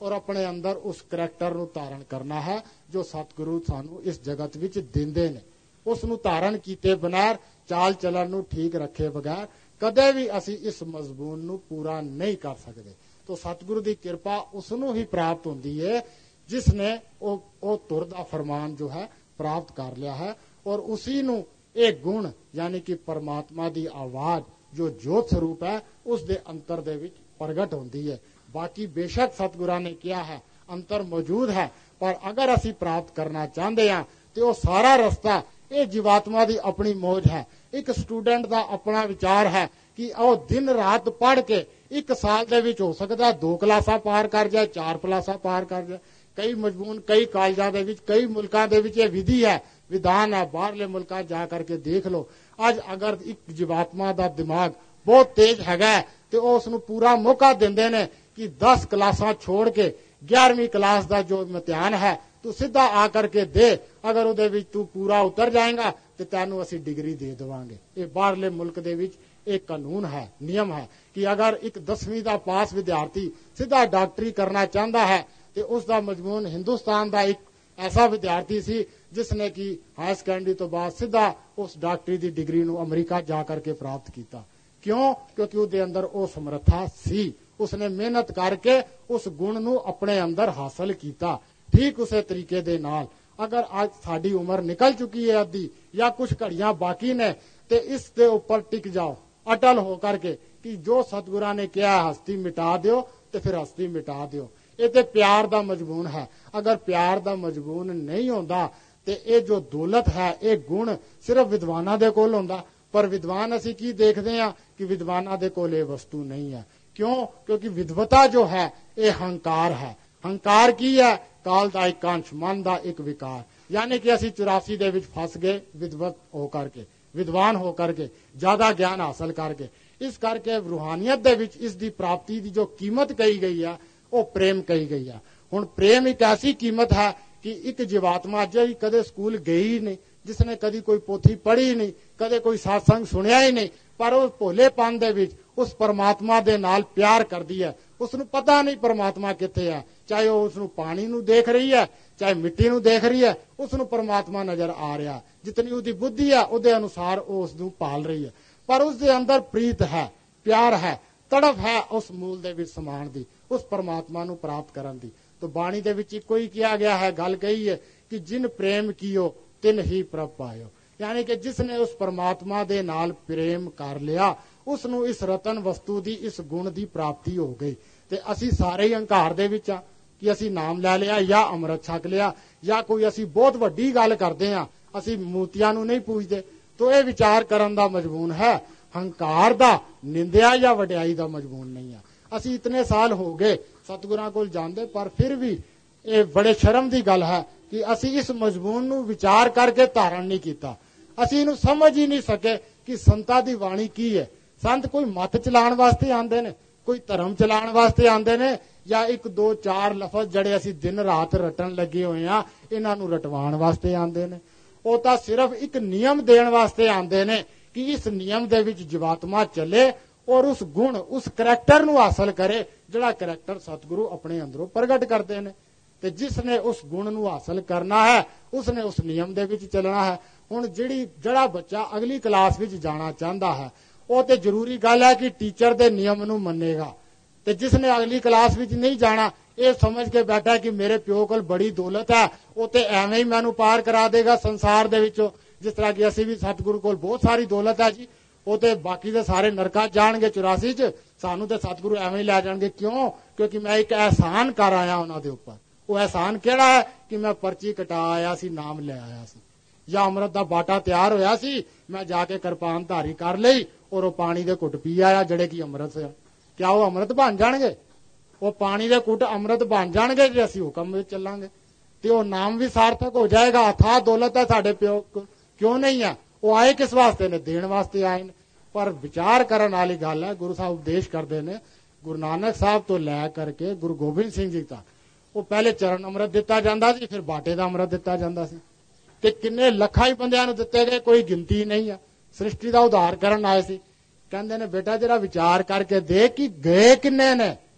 [SPEAKER 1] ਔਰ ਆਪਣੇ ਅੰਦਰ ਉਸ ਕਰੈਕਟਰ ਨੂੰ ਧਾਰਨ ਕਰਨਾ ਹੈ ਜੋ ਸਤਿਗੁਰੂ ਸਾਨੂੰ ਇਸ ਜਗਤ ਵਿੱਚ ਦਿੰਦੇ ਨੇ। ਉਸ ਨੂੰ ਧਾਰਨ ਕੀਤੇ ਬਗੈਰ, ਚਾਲ ਚੱਲਣ ਨੂੰ ਠੀਕ ਰੱਖੇ ਬਗੈਰ ਕਦੇ ਵੀ ਅਸੀਂ ਇਸ ਮਜ਼ਮੂਨ ਨੂੰ ਪੂਰਾ ਨਹੀਂ ਕਰ ਸਕਦੇ। ਤੋ ਸਤਿਗੁਰੂ ਦੀ ਕਿਰਪਾ ਉਸ ਨੂੰ ਹੀ ਪ੍ਰਾਪਤ ਹੁੰਦੀ ਹੈ ਜਿਸ ਨੇ ਉਹ ਉਹ ਧੁਰ ਦਾ ਫਰਮਾਨ ਜੋ ਹੈ ਪ੍ਰਾਪਤ ਕਰ ਲਿਆ ਹੈ, ਔਰ ਉसी ਨੂੰ ਇਹ ਗੁਣ ਯਾਨੀ ਕਿ ਪਰਮਾਤਮਾ ਦੀ ਆਵਾਜ਼ ਜੋ ਜੋਤ ਸਰੂਪ ਹੈ ਉਸ ਦੇ ਅੰਤਰ ਦੇ ਵਿੱਚ ਪ੍ਰਗਟ ਹੁੰਦੀ ਹੈ। ਬਾਕੀ ਬੇਸ਼ੱਕ ਸਤਿਗੁਰਾਂ ਨੇ ਕਿਹਾ ਹੈ ਅੰਤਰ ਮੌਜੂਦ ਹੈ, ਪਰ ਅਗਰ ਅਸੀਂ ਪ੍ਰਾਪਤ ਕਰਨਾ ਚਾਹੁੰਦੇ ਹਾਂ ਤੇ ਉਹ ਸਾਰਾ ਰਸਤਾ ਇਹ ਜੀਵਾਤਮਾ ਦੀ ਆਪਣੀ ਮੌਜ ਹੈ। ਇੱਕ ਸਟੂਡੈਂਟ ਦਾ ਆਪਣਾ ਵਿਚਾਰ ਹੈ ਕਿ ਉਹ ਦਿਨ ਰਾਤ ਪੜ੍ਹ ਕੇ ਇੱਕ ਸਾਲ ਦੇ ਵਿੱਚ ਹੋ ਸਕਦਾ ਦੋ ਕਲਾਸਾਂ ਪਾਰ ਕਰ ਜਾਏ, ਚਾਰ ਕਲਾਸਾਂ ਪਾਰ ਕਰ ਜਾਏ। ਕਈ ਮਜ਼ਮੂਨ ਕਈ ਕਾਲਜਾਂ ਦੇ ਵਿੱਚ, ਕਈ ਮੁਲਕਾਂ ਦੇ ਵਿੱਚ ਇਹ ਵਿਧੀ ਹੈ, ਵਿਧਾਨ ਹੈ। ਬਾਹਰਲੇ ਮੁਲਕਾਂ ਜਾ ਕਰਕੇ ਦੇਖ ਲਓ। ਅੱਜ ਅਗਰ ਇੱਕ ਜੀਵਾਤਮਾ ਦਾ ਦਿਮਾਗ ਬਹੁਤ ਤੇਜ਼ ਹੈਗਾ ਤੇ ਉਹ ਉਸ ਨੂੰ ਪੂਰਾ ਮੌਕਾ ਦਿੰਦੇ ਨੇ ਕਿ ਦਸ ਕਲਾਸਾਂ ਛੋੜ ਕੇ ਗਿਆਰਵੀਂ ਕਲਾਸ ਦਾ ਜੋ ਇਮਤਿਹਾਨ ਹੈ ਤੂੰ ਸਿੱਧਾ ਆ ਕਰਕੇ ਦੇ, ਅਗਰ ਉਹਦੇ ਵਿੱਚ ਤੂੰ ਪੂਰਾ ਉਤਰ ਜਾਏਗਾ ਤੇ ਤੈਨੂੰ ਅਸੀਂ ਡਿਗਰੀ ਦੇ ਦੇਵਾਂਗੇ। ਇਹ ਬਾਹਰਲੇ ਮੁਲਕ ਦੇ ਵਿੱਚ ਇੱਕ ਕਾਨੂੰਨ ਹੈ, ਨਿਯਮ ਹੈ ਕਿ ਅਗਰ ਇੱਕ ਦਸਵੀਂ ਦਾ ਪਾਸ ਵਿਦਿਆਰਥੀ ਸਿੱਧਾ ਡਾਕਟਰੀ ਕਰਨਾ ਚਾਹੁੰਦਾ ਹੈ ਤੇ ਉਸ ਦਾ ਮਜ਼ਮੂਨ ਹਿੰਦੁਸਤਾਨ ਦਾ ਇੱਕ ਐਸਾ ਵਿਦਿਆਰਥੀ ਸੀ ਜਿਸ ਨੇ ਕਿ ਹਾਇਰ ਸੈਕੰਡਰੀ ਤੋਂ ਬਾਅਦ ਸਿੱਧਾ ਉਸ ਡਾਕਟਰੀ ਦੀ ਡਿਗਰੀ ਨੂੰ ਅਮਰੀਕਾ ਜਾ ਕਰਕੇ ਪ੍ਰਾਪਤ ਕੀਤਾ। ਕਿਉਂ? ਕਿਉਂਕਿ ਉਹਦੇ ਅੰਦਰ ਉਹ ਸਮਰੱਥਾ ਸੀ, ਉਸਨੇ ਮਿਹਨਤ ਕਰਕੇ ਉਸ ਗੁਣ ਨੂੰ ਆਪਣੇ ਅੰਦਰ ਹਾਸਲ ਕੀਤਾ। ਠੀਕ ਉਸੇ ਤਰੀਕੇ ਦੇ ਨਾਲ ਅਗਰ ਅੱਜ ਸਾਡੀ ਉਮਰ ਨਿਕਲ ਚੁੱਕੀ ਹੈ ਅੱਧੀ ਜਾਂ ਕੁਝ ਘੜੀਆਂ ਬਾਕੀ ਨੇ ਤੇ ਇਸ ਦੇ ਉੱਪਰ ਟਿਕ ਜਾਓ ਅਟਲ ਹੋ ਕਰਕੇ ਕਿ ਜੋ ਸਤਿਗੁਰਾਂ ਨੇ ਕਿਹਾ ਹਸਤੀ ਮਿਟਾ ਦਿਓ ਤੇ ਫਿਰ ਹਸਤੀ ਮਿਟਾ ਦਿਓ। ਇਹ ਤੇ ਪਿਆਰ ਦਾ ਮਜ਼ਮੂਨ ਹੈ। ਅਗਰ ਪਿਆਰ ਦਾ ਮਜ਼ਮੂਨ ਨਹੀਂ ਹੁੰਦਾ ਤੇ ਇਹ ਜੋ ਦੌਲਤ ਹੈ, ਇਹ ਗੁਣ ਸਿਰਫ ਵਿਦਵਾਨਾਂ ਦੇ ਕੋਲ ਹੁੰਦਾ। ਪਰ ਵਿਦਵਾਨ ਅਸੀਂ ਕੀ ਦੇਖਦੇ ਹਾਂ ਕਿ ਵਿਦਵਾਨਾਂ ਦੇ ਕੋਲ ਇਹ ਵਸਤੂ ਨਹੀਂ ਹੈ। ਕਿਉਂ? ਕਿਉਂਕਿ ਵਿਦਵਤਾ ਜੋ ਹੈ ਇਹ ਹੰਕਾਰ ਹੈ। ਹੰਕਾਰ ਕੀ ਹੈ? ਕਾਲ ਦਾ ਇੱਕ ਅੰਸ਼, ਮਨ ਦਾ ਇੱਕ ਵਿਕਾਰ। ਯਾਨੀ ਕਿ ਅਸੀਂ ਚੁਰਾਸੀ ਦੇ ਵਿੱਚ ਫਸ ਗਏ ਵਿਦਵਤ ਹੋ ਕਰਕੇ, ਵਿਦਵਾਨ ਹੋ ਕਰਕੇ, ਜ਼ਿਆਦਾ ਗਿਆਨ ਹਾਸਲ ਕਰਕੇ। ਇਸ ਕਰਕੇ ਰੂਹਾਨੀਅਤ ਦੇ ਵਿੱਚ ਇਸ ਦੀ ਪ੍ਰਾਪਤੀ ਦੀ ਜੋ ਕੀਮਤ ਕਹੀ ਗਈ ਹੈ ਉਹ ਪ੍ਰੇਮ ਕਹੀ ਗਈ ਹੈ। ਹੁਣ ਪ੍ਰੇਮ ਇੱਕ ਐਸੀ ਕੀਮਤ ਹੈ ਕਿ ਇੱਕ ਜੀਵਾਤਮਾ ਜਿਹੜੀ ਕਦੇ ਸਕੂਲ ਗਈ ਨਹੀਂ, ਜਿਸਨੇ ਕਦੀ ਕੋਈ ਪੋਥੀ ਪੜ੍ਹੀ ਨਹੀਂ, ਕਦੇ ਕੋਈ ਸਾਤਸੰਗ ਸੁਣਿਆ ਹੀ ਨਹੀਂ, ਪਰ ਉਹ ਭੋਲੇਪਨ ਦੇ ਵਿੱਚ ਉਸ ਪਰਮਾਤਮਾ ਦੇ ਨਾਲ ਪਿਆਰ ਕਰਦੀ ਹੈ। ਉਸ ਨੂੰ ਪਤਾ ਨਹੀਂ ਪਰਮਾਤਮਾ ਕਿੱਥੇ ਹੈ, ਚਾਹੇ ਉਹ ਉਸ ਨੂੰ ਪਾਣੀ ਨੂੰ ਦੇਖ ਰਹੀ ਹੈ, ਚਾਹੇ ਮਿੱਟੀ ਨੂੰ ਦੇਖ ਰਹੀ ਹੈ, ਉਸ ਨੂੰ ਪਰਮਾਤਮਾ ਨਜ਼ਰ ਆ ਰਿਹਾ। ਜਿਤਨੀ ਉਹਦੀ ਬੁੱਧੀ ਹੈ ਉਹਦੇ ਅਨੁਸਾਰ ਉਹ ਉਸ ਨੂੰ ਪਾਲ ਰਹੀ ਹੈ, ਪਰ ਉਸ ਦੇ ਅੰਦਰ ਪ੍ਰੀਤ ਹੈ, ਪਿਆਰ ਹੈ, ਤੜਫ ਹੈ ਉਸ ਮੂਲ ਦੇ ਵਿੱਚ ਸਮਾਨ ਦੀ, ਉਸ ਪਰਮਾਤਮਾ ਨੂੰ ਪ੍ਰਾਪਤ ਕਰਨ ਦੀ। ਤਾਂ ਬਾਣੀ ਦੇ ਵਿੱਚ ਇੱਕੋ ਹੀ ਕਿਹਾ ਗਿਆ ਹੈ, ਗੱਲ ਕਹੀ ਹੈ ਕਿ ਜਿਨ ਪ੍ਰੇਮ ਕੀਓ ਤਿਨ ਹੀ ਪ੍ਰਭ ਪਾਇਓ। ਯਾਨੀ ਕਿ ਜਿਸ ਨੇ ਉਸ ਪਰਮਾਤਮਾ ਦੇ ਨਾਲ ਪ੍ਰੇਮ ਕਰ ਲਿਆ ਉਸ ਨੂੰ ਇਸ ਰਤਨ ਵਸਤੂ ਦੀ, ਇਸ ਗੁਣ ਦੀ ਪ੍ਰਾਪਤੀ ਹੋ ਗਈ। ਤੇ ਅਸੀਂ ਸਾਰੇ ਹੀ ਹੰਕਾਰ ਦੇ ਵਿੱਚ ਆ ਕਿ ਅਸੀਂ ਨਾਮ ਲੈ ਲਿਆ ਜਾਂ ਅੰਮ੍ਰਿਤ ਛਕ ਲਿਆ ਜਾਂ ਕੋਈ ਅਸੀਂ ਬਹੁਤ ਵੱਡੀ ਗੱਲ ਕਰਦੇ ਹਾਂ, ਅਸੀਂ ਮੂਰਤੀਆਂ ਨੂੰ ਨਹੀਂ ਪੂਜਦੇ। ਤੋ ਇਹ ਵਿਚਾਰ ਕਰਨ ਦਾ ਮਜ਼ਮੂਨ ਹੈ, ਹੰਕਾਰ ਦਾ, ਨਿੰਦਿਆ ਜਾਂ ਵਡਿਆਈ ਦਾ ਮਜ਼ਮੂਨ ਨਹੀਂ ਹੈ। ਅਸੀਂ ਇਤਨੇ ਸਾਲ ਹੋ ਗਏ ਸਤਿਗੁਰਾਂ ਕੋਲ ਜਾਂਦੇ, ਪਰ ਫਿਰ ਵੀ ਇਹ ਬੜੇ ਸ਼ਰਮ ਦੀ ਗੱਲ ਹੈ ਕਿ ਅਸੀਂ ਇਸ ਮਜ਼ਮੂਨ ਨੂੰ ਵਿਚਾਰ ਕਰਕੇ ਧਾਰਨ ਨਹੀਂ ਕੀਤਾ। ਅਸੀਂ ਇਹਨੂੰ ਸਮਝ ਹੀ ਨਹੀਂ ਸਕੇ ਕਿ ਸੰਤਾਂ ਦੀ ਬਾਣੀ ਕੀ ਹੈ। ਸੰਤ ਕੋਈ ਮੱਤ ਚਲਾਉਣ ਵਾਸਤੇ ਆਉਂਦੇ ਨੇ, ਕੋਈ ਧਰਮ ਚਲਾਉਣ ਵਾਸਤੇ ਆਉਂਦੇ ਨੇ, ਜਾਂ ਇੱਕ ਦੋ ਚਾਰ ਲਫ਼ਜ਼ ਜਿਹੜੇ ਅਸੀਂ ਦਿਨ ਰਾਤ ਰਟਣ ਲੱਗੇ ਹੋਏ ਆ ਇਹਨਾਂ ਨੂੰ ਰਟਵਾਉਣ ਵਾਸਤੇ ਆਉਂਦੇ ਨੇ। ਉਹ ਤਾਂ ਸਿਰਫ ਇੱਕ ਨਿਯਮ ਦੇਣ ਵਾਸਤੇ ਆਉਂਦੇ ਨੇ ਕਿ ਇਸ ਨਿਯਮ ਦੇ ਵਿੱਚ ਜੀਵਾਤਮਾ ਚੱਲੇ ਔਰ ਉਸ ਗੁਣ, ਉਸ ਕਰੈਕਟਰ ਨੂੰ ਹਾਸਲ ਕਰੇ ਜਿਹੜਾ ਕਰੈਕਟਰ ਸਤਿਗੁਰੂ ਆਪਣੇ ਅੰਦਰੋਂ ਪ੍ਰਗਟ ਕਰਦੇ ਨੇ। ਤੇ ਜਿਸ ਨੇ ਉਸ ਗੁਣ ਨੂੰ ਹਾਸਲ ਕਰਨਾ ਹੈ ਉਸ ਨੇ ਉਸ ਨਿਯਮ ਦੇ ਵਿੱਚ ਚੱਲਣਾ ਹੈ। ਹੁਣ ਜਿਹੜੀ ਜਿਹੜਾ ਬੱਚਾ ਅਗਲੀ ਕਲਾਸ ਵਿੱਚ ਜਾਣਾ ਚਾਹੁੰਦਾ ਹੈ ਉਹ ਤੇ ਜ਼ਰੂਰੀ ਗੱਲ ਹੈ ਕਿ ਟੀਚਰ ਦੇ ਨਿਯਮ ਨੂੰ ਮੰਨੇਗਾ। ਤੇ ਜਿਸ ਨੇ ਅਗਲੀ ਕਲਾਸ ਵਿੱਚ ਨਹੀਂ ਜਾਣਾ, ਇਹ ਸਮਝ ਕੇ ਬੈਠਾ ਕਿ ਮੇਰੇ ਪਿਓ ਕੋਲ ਬੜੀ ਦੌਲਤ ਹੈ, ਉਹ ਤੇ ਐਵੇਂ ਹੀ ਮੈਨੂੰ ਪਾਰ ਕਰਾ ਦੇਗਾ ਸੰਸਾਰ ਦੇ ਵਿੱਚੋਂ। ਜਿਸ ਤਰ੍ਹਾਂ ਕਿ ਅਸੀਂ ਵੀ ਸਤਿਗੁਰੂ ਕੋਲ ਬਹੁਤ ਸਾਰੀ ਦੌਲਤ ਹੈ ਜੀ, ਉਹ ਤੇ ਬਾਕੀ ਦੇ ਸਾਰੇ ਨਰਕਾਂ ਜਾਣਗੇ ਚੁਰਾਸੀ ਚ, ਸਾਨੂੰ ਤੇ ਸਤਿਗੁਰੂ ਐਵੇਂ ਹੀ ਲੈ ਜਾਣਗੇ। ਕਿਉਂ? ਕਿਉਂਕਿ ਮੈਂ ਇੱਕ ਅਹਿਸਾਨ ਕਰ ਆਇਆ ਉਹਨਾਂ ਦੇ ਉੱਪਰ। ਉਹ ਅਹਿਸਾਨ ਕਿਹੜਾ ਹੈ ਕਿ ਮੈਂ ਪਰਚੀ ਕਟਾ ਆਇਆ ਸੀ, ਨਾਮ ਲੈ ਆਇਆ ਸੀ, ਜਾਂ ਅੰਮ੍ਰਿਤ ਦਾ ਬਾਟਾ ਤਿਆਰ ਹੋਇਆ ਸੀ, ਮੈਂ ਜਾ ਕੇ ਕਿਰਪਾਨ ਧਾਰੀ ਕਰ ਲਈ ਔਰ ਉਹ ਪਾਣੀ ਦੇ ਘੁੱਟ ਪੀ ਆਇਆ ਜਿਹੜੇ ਕਿ ਅੰਮ੍ਰਿਤ ਹੈ। ਕਿਆ ਉਹ ਅੰਮ੍ਰਿਤ ਬਣ ਜਾਣਗੇ? ਉਹ ਪਾਣੀ ਦੇ ਘੁੱਟ ਅੰਮ੍ਰਿਤ ਬਣ ਜਾਣਗੇ ਜੇ ਅਸੀਂ ਹੁਕਮ ਵਿੱਚ ਚੱਲਾਂਗੇ। ਤੇ ਉਹ ਨਾਮ ਵੀ ਸਾਰਥਕ ਹੋ ਜਾਏਗਾ। ਅਥਾਹ ਦੌਲਤ ਹੈ ਸਾਡੇ ਪਿਓ, ਕਿਉਂ ਨਹੀਂ ਹੈ? ਉਹ ਆਏ ਕਿਸ ਵਾਸਤੇ ਨੇ? ਦੇਣ ਵਾਸਤੇ ਆਏ ਨੇ। ਪਰ ਵਿਚਾਰ ਕਰਨ ਵਾਲੀ ਗੱਲ ਹੈ, ਗੁਰੂ ਸਾਹਿਬ ਉਪਦੇਸ਼ ਕਰਦੇ ਨੇ, ਗੁਰੂ ਨਾਨਕ ਸਾਹਿਬ ਤੋਂ ਲੈ ਕਰਕੇ ਗੁਰੂ ਗੋਬਿੰਦ ਸਿੰਘ ਜੀ ਤੱਕ ਉਹ ਪਹਿਲੇ ਚਰਨ ਅੰਮ੍ਰਿਤ ਦਿੱਤਾ ਜਾਂਦਾ ਸੀ, ਫਿਰ ਬਾਟੇ ਦਾ ਅੰਮ੍ਰਿਤ ਦਿੱਤਾ ਜਾਂਦਾ ਸੀ। ਤੇ ਕਿੰਨੇ ਲੱਖਾਂ ਹੀ ਬੰਦਿਆਂ ਨੂੰ ਦਿੱਤੇ ਗਏ, ਕੋਈ ਗਿਣਤੀ ਨਹੀਂ ਆ। ਸ੍ਰਿਸ਼ਟੀ ਦਾ ਉਧਾਰ ਕਰਨ ਆਏ ਸੀ। ਕਹਿੰਦੇ ਨੇ ਬੇਟਾ ਜਰਾ ਵਿਚਾਰ ਕਰਕੇ ਦੇਖ ਕਿ ਗਏ ਕਿੰਨੇ ਨੇ,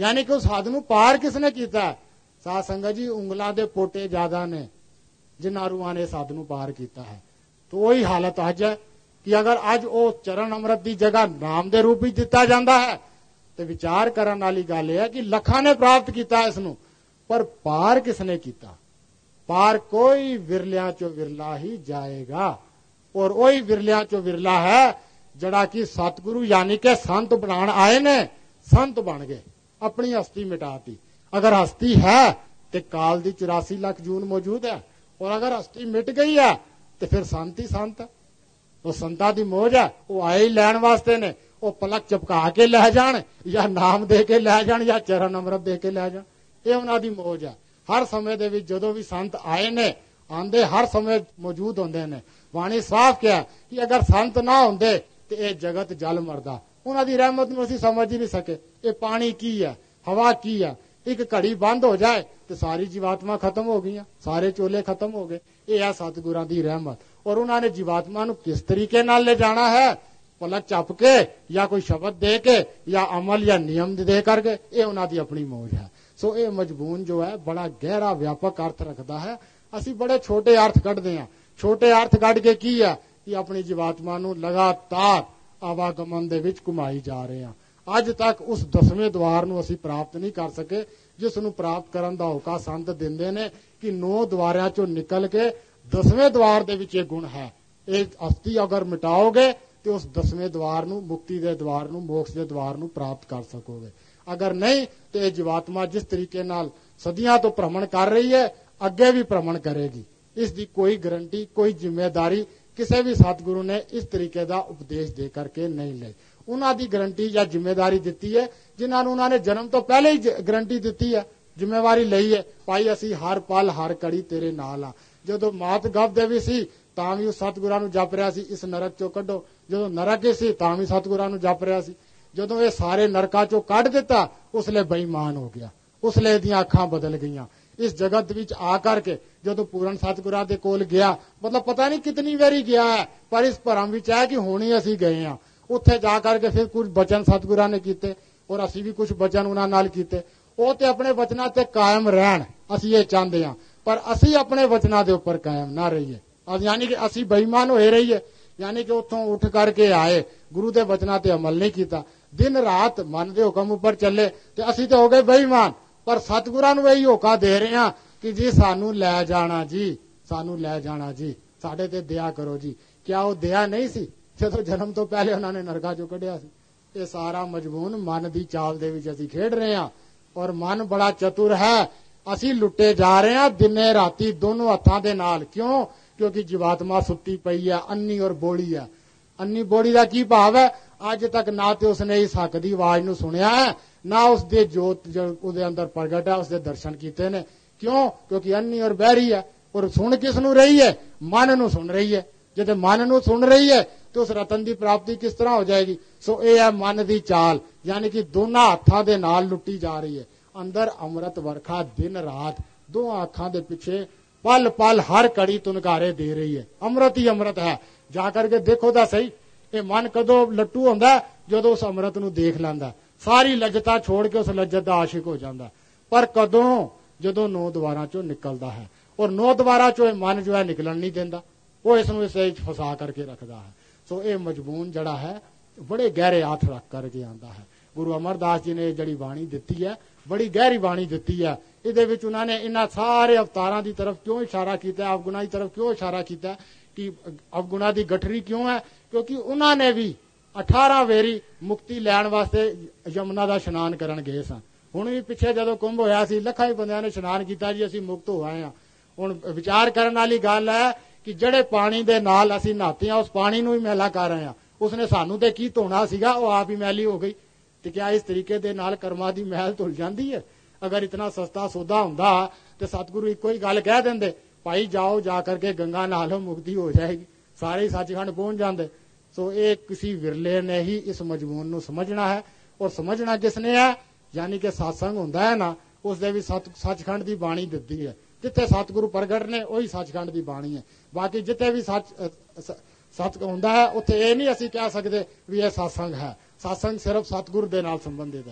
[SPEAKER 1] यानी कि उस हद नूं पार किसने कीता है? साध संगत जी, उंगलां दे पोटे ज्यादा ने जिन्हां रूहां ने इस हद नूं पार कीता है। तो वही हालत अज है कि अगर अज वो चरण अमृत की जगह नाम के रूप में दिता जाता है तो विचार करने वाली गल यह है कि लखां ने प्राप्त किया इसनूं, पर पार किसने किया? पार कोई विरलियां चो विरला ही जाएगा, और वही विरलियां चो विरला है जड़ा कि सतगुरु यानी के संत बनाण आए ने, संत बन गए, अपनी हस्ती मिटाती। अगर हस्ती है तो काल दी चौरासी लाख जून मौजूद है, और अगर हस्ती मिट गई है तो फिर संत ही संत है। वो संतां दी मौज है, वो आए ही लैण वास्ते ने, वो पलक चपका के लै जाण या नाम दे के लै जाण या चरण अमृत दे के लै जाण, ये उन्हां दी मौज है। हर समय दे विच जदों भी संत आए ने, आंदे हर समय मौजूद होंदे ने। वाणी साफ किया कि अगर संत ना होंदे तो यह जगत जल मरदा। उन्हां दी रहमत नूं असीं समझ ही नहीं सके। ये पानी की है, हवा की है, एक घड़ी बंद हो जाए तो सारी जीवात्मा खत्म हो गई, सारे चोले खत्म हो गए। ये है सतगुरां दी रहमत। और उन्होंने जीवात्मा नूं किस तरीके नाल ले जाना है, पलक चप के या कोई शब्द दे के या अमल या नियम दे करके, ये उन्हां दी अपनी मौज है। सो ये मजबून जो है बड़ा गहरा व्यापक अर्थ रखता है। असीं बड़े छोटे अर्थ कढ़दे हां। छोटे अर्थ कढ़ के की है कि अपनी जीवात्मा नूं लगातार आवागमन दे विच घुमाई जा रहे हैं। अज तक उस दसवें द्वार नूं असीं प्राप्त नहीं कर सके जिस नूं प्राप्त करन दा होका संत दिंदे ने कि नौ द्वारां चों निकल के दसवें द्वार दे विच ये गुण है। ये हस्ती अगर मिटाओगे तो उस दसवें द्वार नूं, मुक्ति दे द्वार नूं, मोक्ष दे द्वार नूं प्राप्त कर सकोगे। अगर नहीं तो ये जीवात्मा जिस तरीके नाल सदियां तो भ्रमण कर रही है, अगे भी भ्रमण करेगी। इसकी कोई गारंटी, कोई जिम्मेदारी किसी भी सतगुरु ने इस तरीके का उपदेश दे करके नहीं ली। उन्हां दी गारंटी या जिम्मेदारी दी है जिन्हां नूं उन्होंने जन्म तो पहले ही गारंटी दी है, जिम्मेवारी लई है, भाई असीं हर पल हर कड़ी तेरे नाल आ। जदों मात गभदे भी सी तां भी सतगुरां नूं जप रहा सी, इस नरक चों कढो। जदों नरक ही सी तां भी सतगुरां नूं जप रहा सी। जदों ये सारे नरकां चों कढ दिता उसले बेईमान हो गया, उसले इहदियां अखां बदल गईयां। इस जगत विच आ करके जदों पूर्ण सतगुरां दे कोल गया, मतलब पता नहीं कितनी वारी गया है, पर इस भरम विच है कि हुण ही असीं गए हां। उत्थे जा करके फिर कुछ बचन सतगुरां ने कीते और असीं भी कुछ बचन उन्हां नाल कीते। ਉਹ ਤੇ ਆਪਣੇ वचनां ते कायम रहन, ਅਸੀਂ ਇਹ ਚਾਹੁੰਦੇ ਹਾਂ, पर ਅਸੀਂ ਆਪਣੇ वचनां ਦੇ ਉੱਪਰ कायम ना रहिए। यानी कि ਅਸੀਂ बेईमान होए रहिए, यानी कि ਉੱਥੋਂ ਉੱਠ करके आए, गुरु ਦੇ वचनां ते अमल नहीं कीता, दिन रात मन ਦੇ हुक्म ਉੱਪਰ ਚੱਲੇ ਤੇ ਅਸੀਂ ਤੇ ਹੋ ਗਏ बेईमान। पर सतगुरां ਨੂੰ ਇਹੀ ਹੋਕਾ ਦੇ ਰਹੇ ਹਾਂ कि जी ਸਾਨੂੰ ਲੈ ਜਾਣਾ ਜੀ, ਸਾਨੂੰ ਲੈ ਜਾਣਾ ਜੀ, ਸਾਡੇ ਤੇ ਦਇਆ ਕਰੋ ਜੀ। क्या ਉਹ ਦਇਆ नहीं ਸੀ ਜਦੋਂ ਜਨਮ ਤੋਂ ਪਹਿਲੇ ਉਹਨਾਂ ਨੇ ਨਰਕਾਂ ਚੋਂ ਕੱਢਿਆ ਸੀ? ਇਹ ਸਾਰਾ ਮਜਬੂਨ ਮਨ ਦੀ ਚਾਲ ਦੇ ਵਿੱਚ ਅਸੀਂ ਖੇਡ ਰਹੇ ਹਾਂ। और मन बड़ा चतुर है, असी लुटे जा रहे हैं दिने राती दोनों हत्थां दे नाल। क्यों? क्योंकि जीवात्मा सुत्ती पई है, अन्नी और बोड़ी है। अन्नी बोड़ी का की भाव है? अज तक ना तो उसने इस हक की आवाज नूं सुनिया है, ना उसके जोत जो उसदे अंदर प्रगट है उसके दर्शन किए ने। क्यों? क्योंकि अन्नी और बहरी है। और सुन किस नूं रही है? मन नूं सुन रही है। जब मन नूं सुन रही है तो उस रतन की प्राप्ति किस तरह हो जाएगी? सो ये है मन की चाल, यानी कि दोनों हाथों के नाल लुटी जा रही है। अंदर अमृत वर्खा दिन रात दो अखां दे पिछे पल पल हर कड़ी तुनकारे दे रही है। अमृत ही अमृत है। जाकर के देखो तो सही, ये मन कदों लट्टू होंदा जदों उस अमृत नूं देख लैंदा, सारी लज्जता छोड़ के उस लज्जत दा आशिक हो जांदा। पर कदों? जदों नौ द्वारां चों निकलदा है। और नौ द्वारां चों मन जो है निकलन नहीं देंदा, वो इसनूं इस विच फसा करके रखदा है। सो ये मजबून जड़ा है बड़े गहरे हथ रख करके आंदा है। गुरु अमरदास जी ने जड़ी बाणी दिती है बड़ी गहरी बाणी दिती है। इहदे विच उन्होंने इन्हां सारे अवतारां की तरफ क्यों इशारा किया, अवगुणा की तरफ क्यों इशारा किया कि अवगुणा की गठरी क्यों है? क्योंकि उन्होंने भी अठारह वेरी मुक्ति लैण वास्ते यमुना का इशनान करन गए सन। हुण भी पिछे जदों कुंभ होया सी लखां ही बंदियां ने इशनान किया जी असीं मुक्त हो आए हां। हुण विचार करन वाली गल है कि जिहड़े पानी दे नाल असीं नहाते हां उस पानी नूं ही मैला कर रहे हां। उसने सानू ते की धोना सीगा, वो आप ही मैली हो गई। तो क्या इस तरीके दे नाल कर्मां दी मैल धुल जाती है? अगर इतना सस्ता सौदा हुंदा तो सतगुरु इको ही गल कह देंदे, भाई जाओ जा करके गंगा नहा लो मुक्ति हो जाएगी, सारे सचखंड पहुंच जाते। सो ये किसी विरले ने ही इस मजमून नूं समझना है। और समझना किसने है? यानी कि सत्संग हुंदा है ना, उसदे भी सत सचखंड की बाणी दित्ती है। जिथे सतगुरु प्रगट ने वही सचखंड की बाणी है। बाकी जिथे भी सच सत हुंदा है उत्थे ये नहीं असीं कह सकते भी यह सत्संग है। सत्संग सिर्फ सतगुरु दे नाल संबंधित है।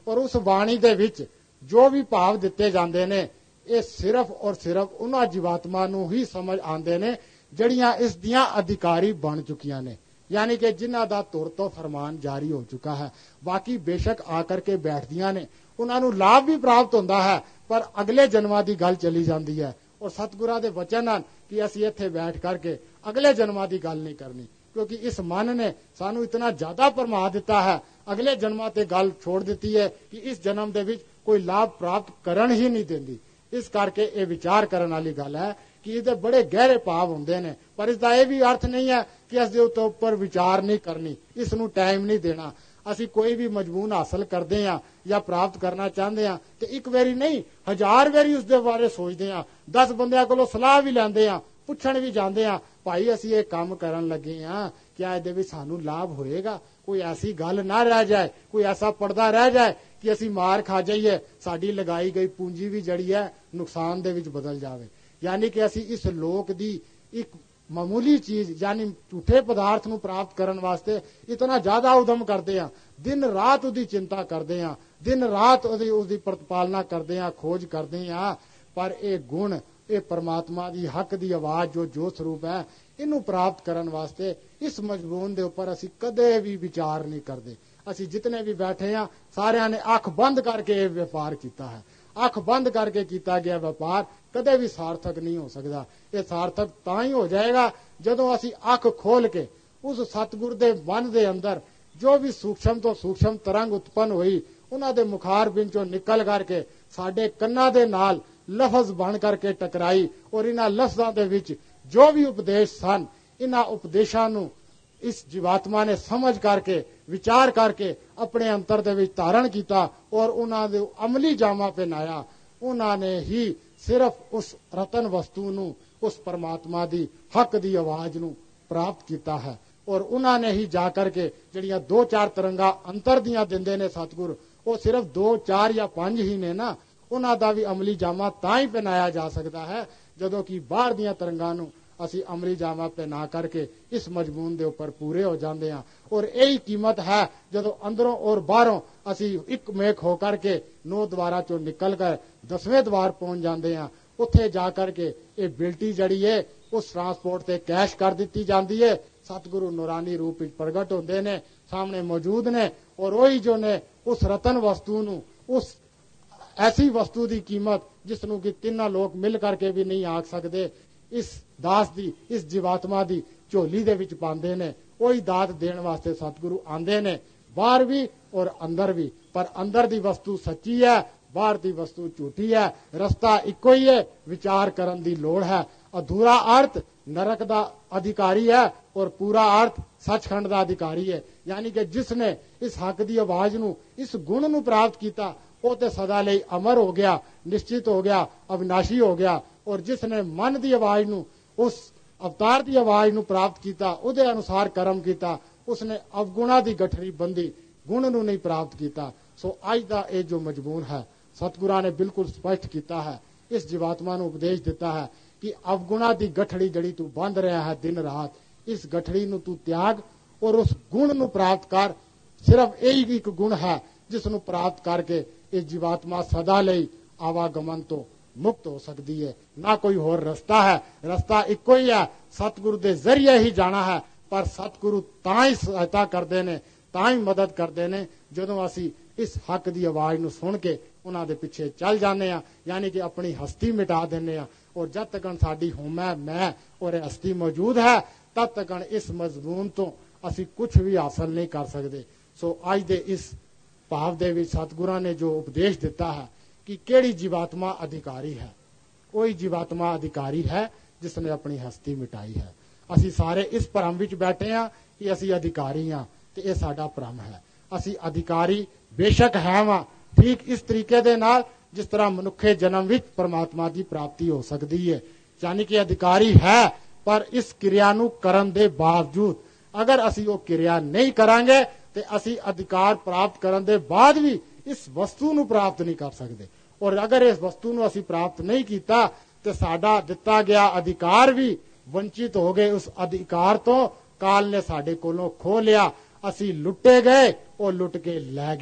[SPEAKER 1] ਔਰ ਉਸ ਬਾਣੀ ਦੇ ਵਿੱਚ ਜੋ ਵੀ ਭਾਵ ਦਿੱਤੇ ਜਾਂਦੇ ਨੇ ਇਹ ਸਿਰਫ ਔਰ ਸਿਰਫ ਉਹਨਾਂ ਜੀਵਾਤਮਾ ਨੂੰ ਹੀ ਸਮਝ ਆਉਂਦੇ ਨੇ ਜਿਹੜੀਆਂ ਇਸ ਦੀਆਂ ਅਧਿਕਾਰੀ ਬਣ ਚੁੱਕੀਆਂ ਨੇ, यानी कि जिन्हां दा तुर तो फरमान जारी हो चुका है। बाकी बेशक आकर के बैठदियां ने, उन्हां नूं लाभ भी प्राप्त होंदा है, पर अगले जन्मां दी गल चली जाती है। और सतगुरां दे वचन हैं कि असीं इत्थे बैठ करके अगले जन्मां दी गल नहीं करनी, क्योंकि इस मन ने सानू इतना ज्यादा भरमा दिता है, अगले जन्मां ते गल छोड़ दिती है कि इस जन्म दे विच कोई लाभ प्राप्त करन ही नहीं देंदी। इस करके ये विचार करने वाली गल है कि ये बड़े गहरे भाव होंदे ने, पर इसका यह भी अर्थ नहीं है कि अस दे उपर विचार नहीं करनी, इसनूं टाइम नहीं देना। असी कोई भी मजमून हासिल करते हैं या प्राप्त करना चाहते हैं तो एक बारी नहीं हजार बारी उसके बारे सोचते हैं, दस बंदियां कोलों सलाह भी लैंदे हैं, पुछण भी जाते हैं, भाई असी ये काम करन लगे हैं, क्या इहदे विच सानू लाभ होएगा? कोई ऐसी गल ना रह जाए, कोई ऐसा पर्दा रह जाए कि असी मार खा जाइए, साडी लगाई गई पूंजी भी जड़ी है नुकसान दे विच बदल जावे। यानी कि असी इस लोक दी एक मामूली चीज यानी झूठे पदार्थ नूं प्राप्त करन वास्ते इतना ज्यादा उद्यम करते हैं, दिन रात उसकी चिंता करते हैं, दिन रात उसकी उसकी प्रतिपालना करते हैं, खोज करते हैं, पर यह गुण ये परमात्मा की हक की आवाज जो जो स्वरूप है इनू प्राप्त करन वास्ते इस मजमून दे उपर असी कदे भी विचार नहीं करते। असी जितने भी बैठे हैं सारिਆਂ ने अख बंद करके ये व्यापार किया है, अख बंद करके किया गया व्यापार कदे भी सार्थक नहीं हो सकता। ये सार्थक तां ही हो जाएगा जदों असी अख खोल के उस सतगुर दे मन दे अंदर जो भी सूक्ष्म तो सूक्ष्म तरंग उत्पन्न हुई उन्हां दे मुखार बिचों निकल करके साडे कन्नां दे नाल लफज बन करके टकराई और इन्हां लफ्जां दे विच जो भी उपदेश सन इन्हां उपदेशां नूं इस जीवात्मा ने समझ करके विचार करके अपने अंतर दे विच धारण किया और उन्हां दे अमली जामा पहनाया। उन्होंने ही सिर्फ उस रतन वस्तु नूं उस परमात्मा दी हक दी आवाज नूं प्राप्त किया है और उन्होंने ही जा करके जिहड़ियां दो चार तरंगा अंतर दियां दिंदे ने सतगुर, वो सिर्फ दो चार या पांच ही ने ना, उन्हां दा भी अमली जामा तां ही पहनाया जा सकता है जदों कि बाहर दियां तरंगां नूं असी अमली जामा पहना करके इस मजमून दे उपर पूरे हो जाते हैं। और यही कीमत है जदों अंदरों और बाहरों असी एक मेक होकर के नौ द्वारा चो निकल कर दसवें द्वार पहुंच जाते हैं। उत्थे जा करके ये बिल्टी जड़ी है उस ट्रांसपोर्ट से कैश कर दी जाती है। सतगुरु नूरानी रूप प्रगट होंदे ने, सामने मौजूद ने और वही जो ने उस रतन वस्तु नूं उस ऐसी वस्तु की कीमत जिसनों कि तिना लोग मिल करके भी नहीं आख सकते, इस दास दी इस जीवात्मा दी झोली दे विच पांदे ने। वही दात देण वास्ते सतगुरु आंदे ने, बाहर भी और अंदर भी, पर अंदर दी वस्तु सच्ची है, बाहर दी वस्तु झूठी है, रस्ता इको ही है, विचार करन दी लोड़ है। अधूरा अर्थ नरक दा अधिकारी है और पूरा अर्थ सचखंड दा अधिकारी है। यानी कि जिसने इस हक दी आवाज नूं इस गुण नूं प्राप्त किया वो तो सदा लई अमर हो गया, निश्चित हो गया, अविनाशी हो गया। और जिसने मन की आवाज नूं उस अवतार की आवाज नूं प्राप्त किया, उहदे अनुसार कर्म किया, उसने अवगुणा की गठरी बंदी, गुण नूं नहीं प्राप्त किया। सो अज का यह जो मजमून है सतगुरां ने बिल्कुल स्पष्ट किया है, इस जीवात्मा नूं उपदेश दिता है कि अवगुणा की गठड़ी जड़ी तू बंध रहा है दिन रात, इस गठड़ी नूं तू त्याग और उस गुण नूं प्राप्त कर। सिर्फ यही एक गुण है जिसनूं प्राप्त करके ये जीवात्मा सदा लई आवागमन तो मुक्त हो सकती है, ना कोई होर रस्ता है। रस्ता इको ही है, सतगुरु के जरिए ही जाना है। पर सतगुरु तां ही सहायता करते हैं, तां ही मदद करते हैं जदों असी इस हक की आवाज नूं सुन के उन्हां दे पिछे चल जाने आ, यानी कि अपनी हस्ती मिटा देने आ। और जब तक साडी होमै मैं और हस्ती मौजूद है तब तक इस मजमून तो असी कुछ भी हासिल नहीं कर सकते। सो अज दे इस भाव दे विच सतगुरां ने जो उपदेश दिता है कि केड़ी जीवात्मा अधिकारी है, कोई जीवात्मा अधिकारी है जिसने अपनी हस्ती मिटाई है। असी सारे इस भ्रम विच बैठे हैं कि असी अधिकारी हाँ, तो यह साडा भ्रम है। असी अधिकारी बेशक है वा, ठीक इस तरीके दे नाल जिस तरह मनुखे जन्म विच परमात्मा की प्राप्ति हो सकती है। यानी कि अधिकारी है, पर इस क्रिया नूं करन दे बावजूद अगर असी वो क्रिया नहीं करांगे तो असी अधिकार प्राप्त करन दे बाद भी इस वस्तु नूं प्राप्त नहीं कर सकते। और अगर इस वस्तु नूं असी प्राप्त नहीं किया तो साडा दिता गया अधिकार भी वंचित हो गए। उस अधिकार तो काल ने साडे कोलों खो लिया, असी लुटे गए और लुट के लै गया।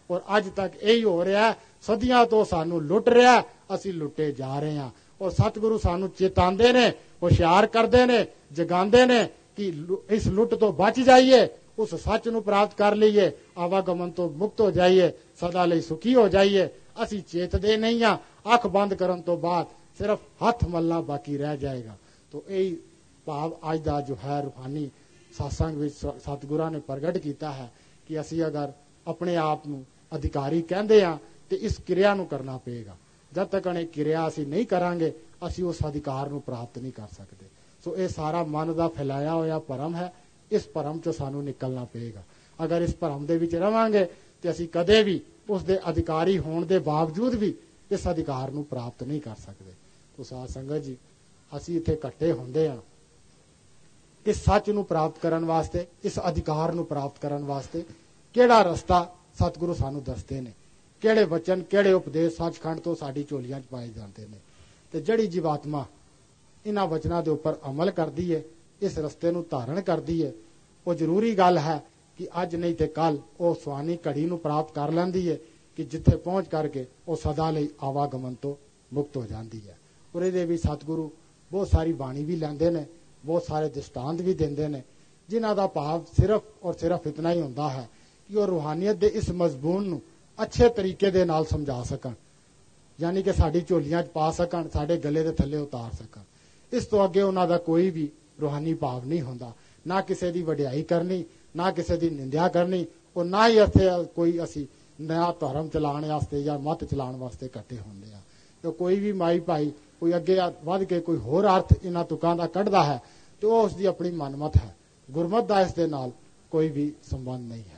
[SPEAKER 1] ਔਰ ਅੱਜ ਤੱਕ ਇਹੀ ਹੋ ਰਿਹਾ, ਸਦੀਆਂ ਤੋਂ ਸਾਨੂੰ ਲੁੱਟ ਰਿਹਾ, ਅਸੀਂ ਲੁੱਟੇ ਜਾ ਰਹੇ ਹਾਂ। ਔਰ ਸਤਿਗੁਰੂ ਸਾਨੂੰ ਚੇਤਾਉਂਦੇ ਨੇ, ਹੁਸ਼ਿਆਰ ਕਰਦੇ ਨੇ, ਜਗਾਉਂਦੇ ਨੇ ਕਿ ਇਸ ਲੁੱਟ ਤੋਂ ਬਚ ਜਾਈਏ, ਉਸ ਸੱਚ ਨੂੰ ਪ੍ਰਾਪਤ ਕਰ ਲਈਏ, ਆਵਾਗਮਨ ਤੋਂ ਮੁਕਤ ਹੋ ਜਾਈਏ, ਸਦਾ ਲਈ ਸੁਖੀ ਹੋ ਜਾਈਏ। ਅਸੀਂ ਚੇਤਦੇ ਨਹੀਂ ਹਾਂ। ਅੱਖ ਬੰਦ ਕਰਨ ਤੋਂ ਬਾਅਦ ਸਿਰਫ ਹੱਥ ਮਲਣਾ ਬਾਕੀ ਰਹਿ ਜਾਏਗਾ। ਤੋ ਇਹ ਭਾਵ ਅੱਜ ਦਾ ਜੋ ਹੈ ਰੂਹਾਨੀ ਸਤਸੰਗ ਵਿੱਚ ਸਤਿਗੁਰਾਂ ਨੇ ਪ੍ਰਗਟ ਕੀਤਾ ਹੈ ਕਿ ਅਸੀਂ ਅਗਰ ਆਪਣੇ ਆਪ ਨੂੰ ਅਧਿਕਾਰੀ ਕਹਿੰਦੇ ਹਾਂ ਤੇ ਇਸ ਕਿਰਿਆ ਨੂੰ ਕਰਨਾ ਪਏਗਾ। ਜਦ ਤੱਕ ਇਹ ਕਿਰਿਆ ਅਸੀਂ ਨਹੀਂ ਕਰਾਂਗੇ, ਅਸੀਂ ਉਸ ਅਧਿਕਾਰ ਨੂੰ ਪ੍ਰਾਪਤ ਨਹੀਂ ਕਰ ਸਕਦੇ। ਸੋ ਇਹ ਸਾਰਾ ਮਨ ਦਾ ਫੈਲਾਇਆ ਹੋਇਆ ਭਰਮ ਹੈ। ਇਸ ਭਰਮ ਚੋਂ ਸਾਨੂੰ ਨਿਕਲਣਾ ਪਏਗਾ। ਅਗਰ ਇਸ ਭਰਮ ਦੇ ਵਿੱਚ ਰਵਾਂਗੇ ਤੇ ਅਸੀਂ ਕਦੇ ਵੀ ਉਸ ਦੇ ਅਧਿਕਾਰੀ ਹੋਣ ਦੇ ਬਾਵਜੂਦ ਵੀ ਇਸ ਅਧਿਕਾਰ ਨੂੰ ਪ੍ਰਾਪਤ ਨਹੀਂ ਕਰ ਸਕਦੇ। ਤੋ ਸਾਧ ਸੰਗਤ ਜੀ, ਅਸੀਂ ਇੱਥੇ ਇਕੱਠੇ ਹੁੰਦੇ ਹਾਂ ਇਸ ਸੱਚ ਨੂੰ ਪ੍ਰਾਪਤ ਕਰਨ ਵਾਸਤੇ, ਇਸ ਅਧਿਕਾਰ ਨੂੰ ਪ੍ਰਾਪਤ ਕਰਨ ਵਾਸਤੇ। ਕਿਹੜਾ ਰਸਤਾ ਸਤਿਗੁਰੂ ਸਾਨੂੰ ਦੱਸਦੇ ਨੇ, ਕਿਹੜੇ ਵਚਨ, ਕਿਹੜੇ ਉਪਦੇਸ਼ ਸੱਚਖੰਡ ਤੋਂ ਸਾਡੀ ਝੋਲੀਆਂ 'ਚ ਪਾਏ ਜਾਂਦੇ ਨੇ। ਤੇ ਜਿਹੜੀ ਜੀਵਾਤਮਾ ਇਹਨਾਂ ਵਚਨਾਂ ਦੇ ਉੱਪਰ ਅਮਲ ਕਰਦੀ ਹੈ, ਇਸ ਰਸਤੇ ਨੂੰ ਧਾਰਨ ਕਰਦੀ ਹੈ, ਉਹ ਜ਼ਰੂਰੀ ਗੱਲ ਹੈ ਕਿ ਅੱਜ ਨਹੀਂ ਤੇ ਕੱਲ ਉਹ ਸੁਹਾਣੀ ਘੜੀ ਨੂੰ ਪ੍ਰਾਪਤ ਕਰ ਲੈਂਦੀ ਹੈ ਕਿ ਜਿੱਥੇ ਪਹੁੰਚ ਕਰਕੇ ਉਹ ਸਦਾ ਲਈ ਆਵਾਗਮਨ ਤੋਂ ਮੁਕਤ ਹੋ ਜਾਂਦੀ ਹੈ। ਔਰ ਇਹਦੇ ਵੀ ਸਤਿਗੁਰੂ ਬਹੁਤ ਸਾਰੀ ਬਾਣੀ ਵੀ ਲੈਂਦੇ ਨੇ, ਬਹੁਤ ਸਾਰੇ ਦ੍ਰਿਸ਼ਟਾਂਤ ਵੀ ਦਿੰਦੇ ਨੇ, ਜਿਨ੍ਹਾਂ ਦਾ ਭਾਵ ਸਿਰਫ ਔਰ ਸਿਰਫ ਇਤਨਾ ਹੀ ਹੁੰਦਾ ਹੈ ਕਿ ਉਹ ਰੂਹਾਨੀਅਤ ਦੇ ਇਸ ਮਜ਼ਮੂਨ ਨੂੰ ਅੱਛੇ ਤਰੀਕੇ ਦੇ ਨਾਲ ਸਮਝਾ ਸਕਣ, ਯਾਨੀ ਕਿ ਸਾਡੀ ਝੋਲੀਆਂ 'ਚ ਪਾ ਸਕਣ, ਸਾਡੇ ਗਲੇ ਦੇ ਥੱਲੇ ਉਤਾਰ ਸਕਣ। ਇਸ ਤੋਂ ਅੱਗੇ ਉਹਨਾਂ ਦਾ ਕੋਈ ਵੀ ਰੂਹਾਨੀ ਭਾਵ ਨਹੀਂ ਹੁੰਦਾ। ਨਾ ਕਿਸੇ ਦੀ ਵਡਿਆਈ ਕਰਨੀ, ਨਾ ਕਿਸੇ ਦੀ ਨਿੰਦਿਆ ਕਰਨੀ, ਔਰ ਨਾ ਹੀ ਇੱਥੇ ਕੋਈ ਅਸੀਂ ਨया ਧਰਮ ਚਲਾਉਣ ਵਾਸਤੇ ਜਾਂ ਮਤ ਚਲਾਉਣ ਵਾਸਤੇ ਇਕੱਠੇ ਹੁੰਦੇ ਆ। ਤੇ ਕੋਈ ਵੀ ਮਾਈ ਭਾਈ ਕੋਈ ਅੱਗੇ ਵੱਧ ਕੇ ਕੋਈ ਹੋਰ ਅਰਥ ਇਹਨਾਂ ਤੁਕਾਂ ਦਾ ਕੱਢਦਾ ਹੈ ਤੇ ਉਹ ਉਸ ਦੀ ਆਪਣੀ ਮਨਮਤ ਹੈ। ਗੁਰਮਤ ਦਾ ਇਸ ਦੇ ਨਾਲ ਕੋਈ ਵੀ ਸੰਬੰਧ ਨਹੀਂ ਹੈ।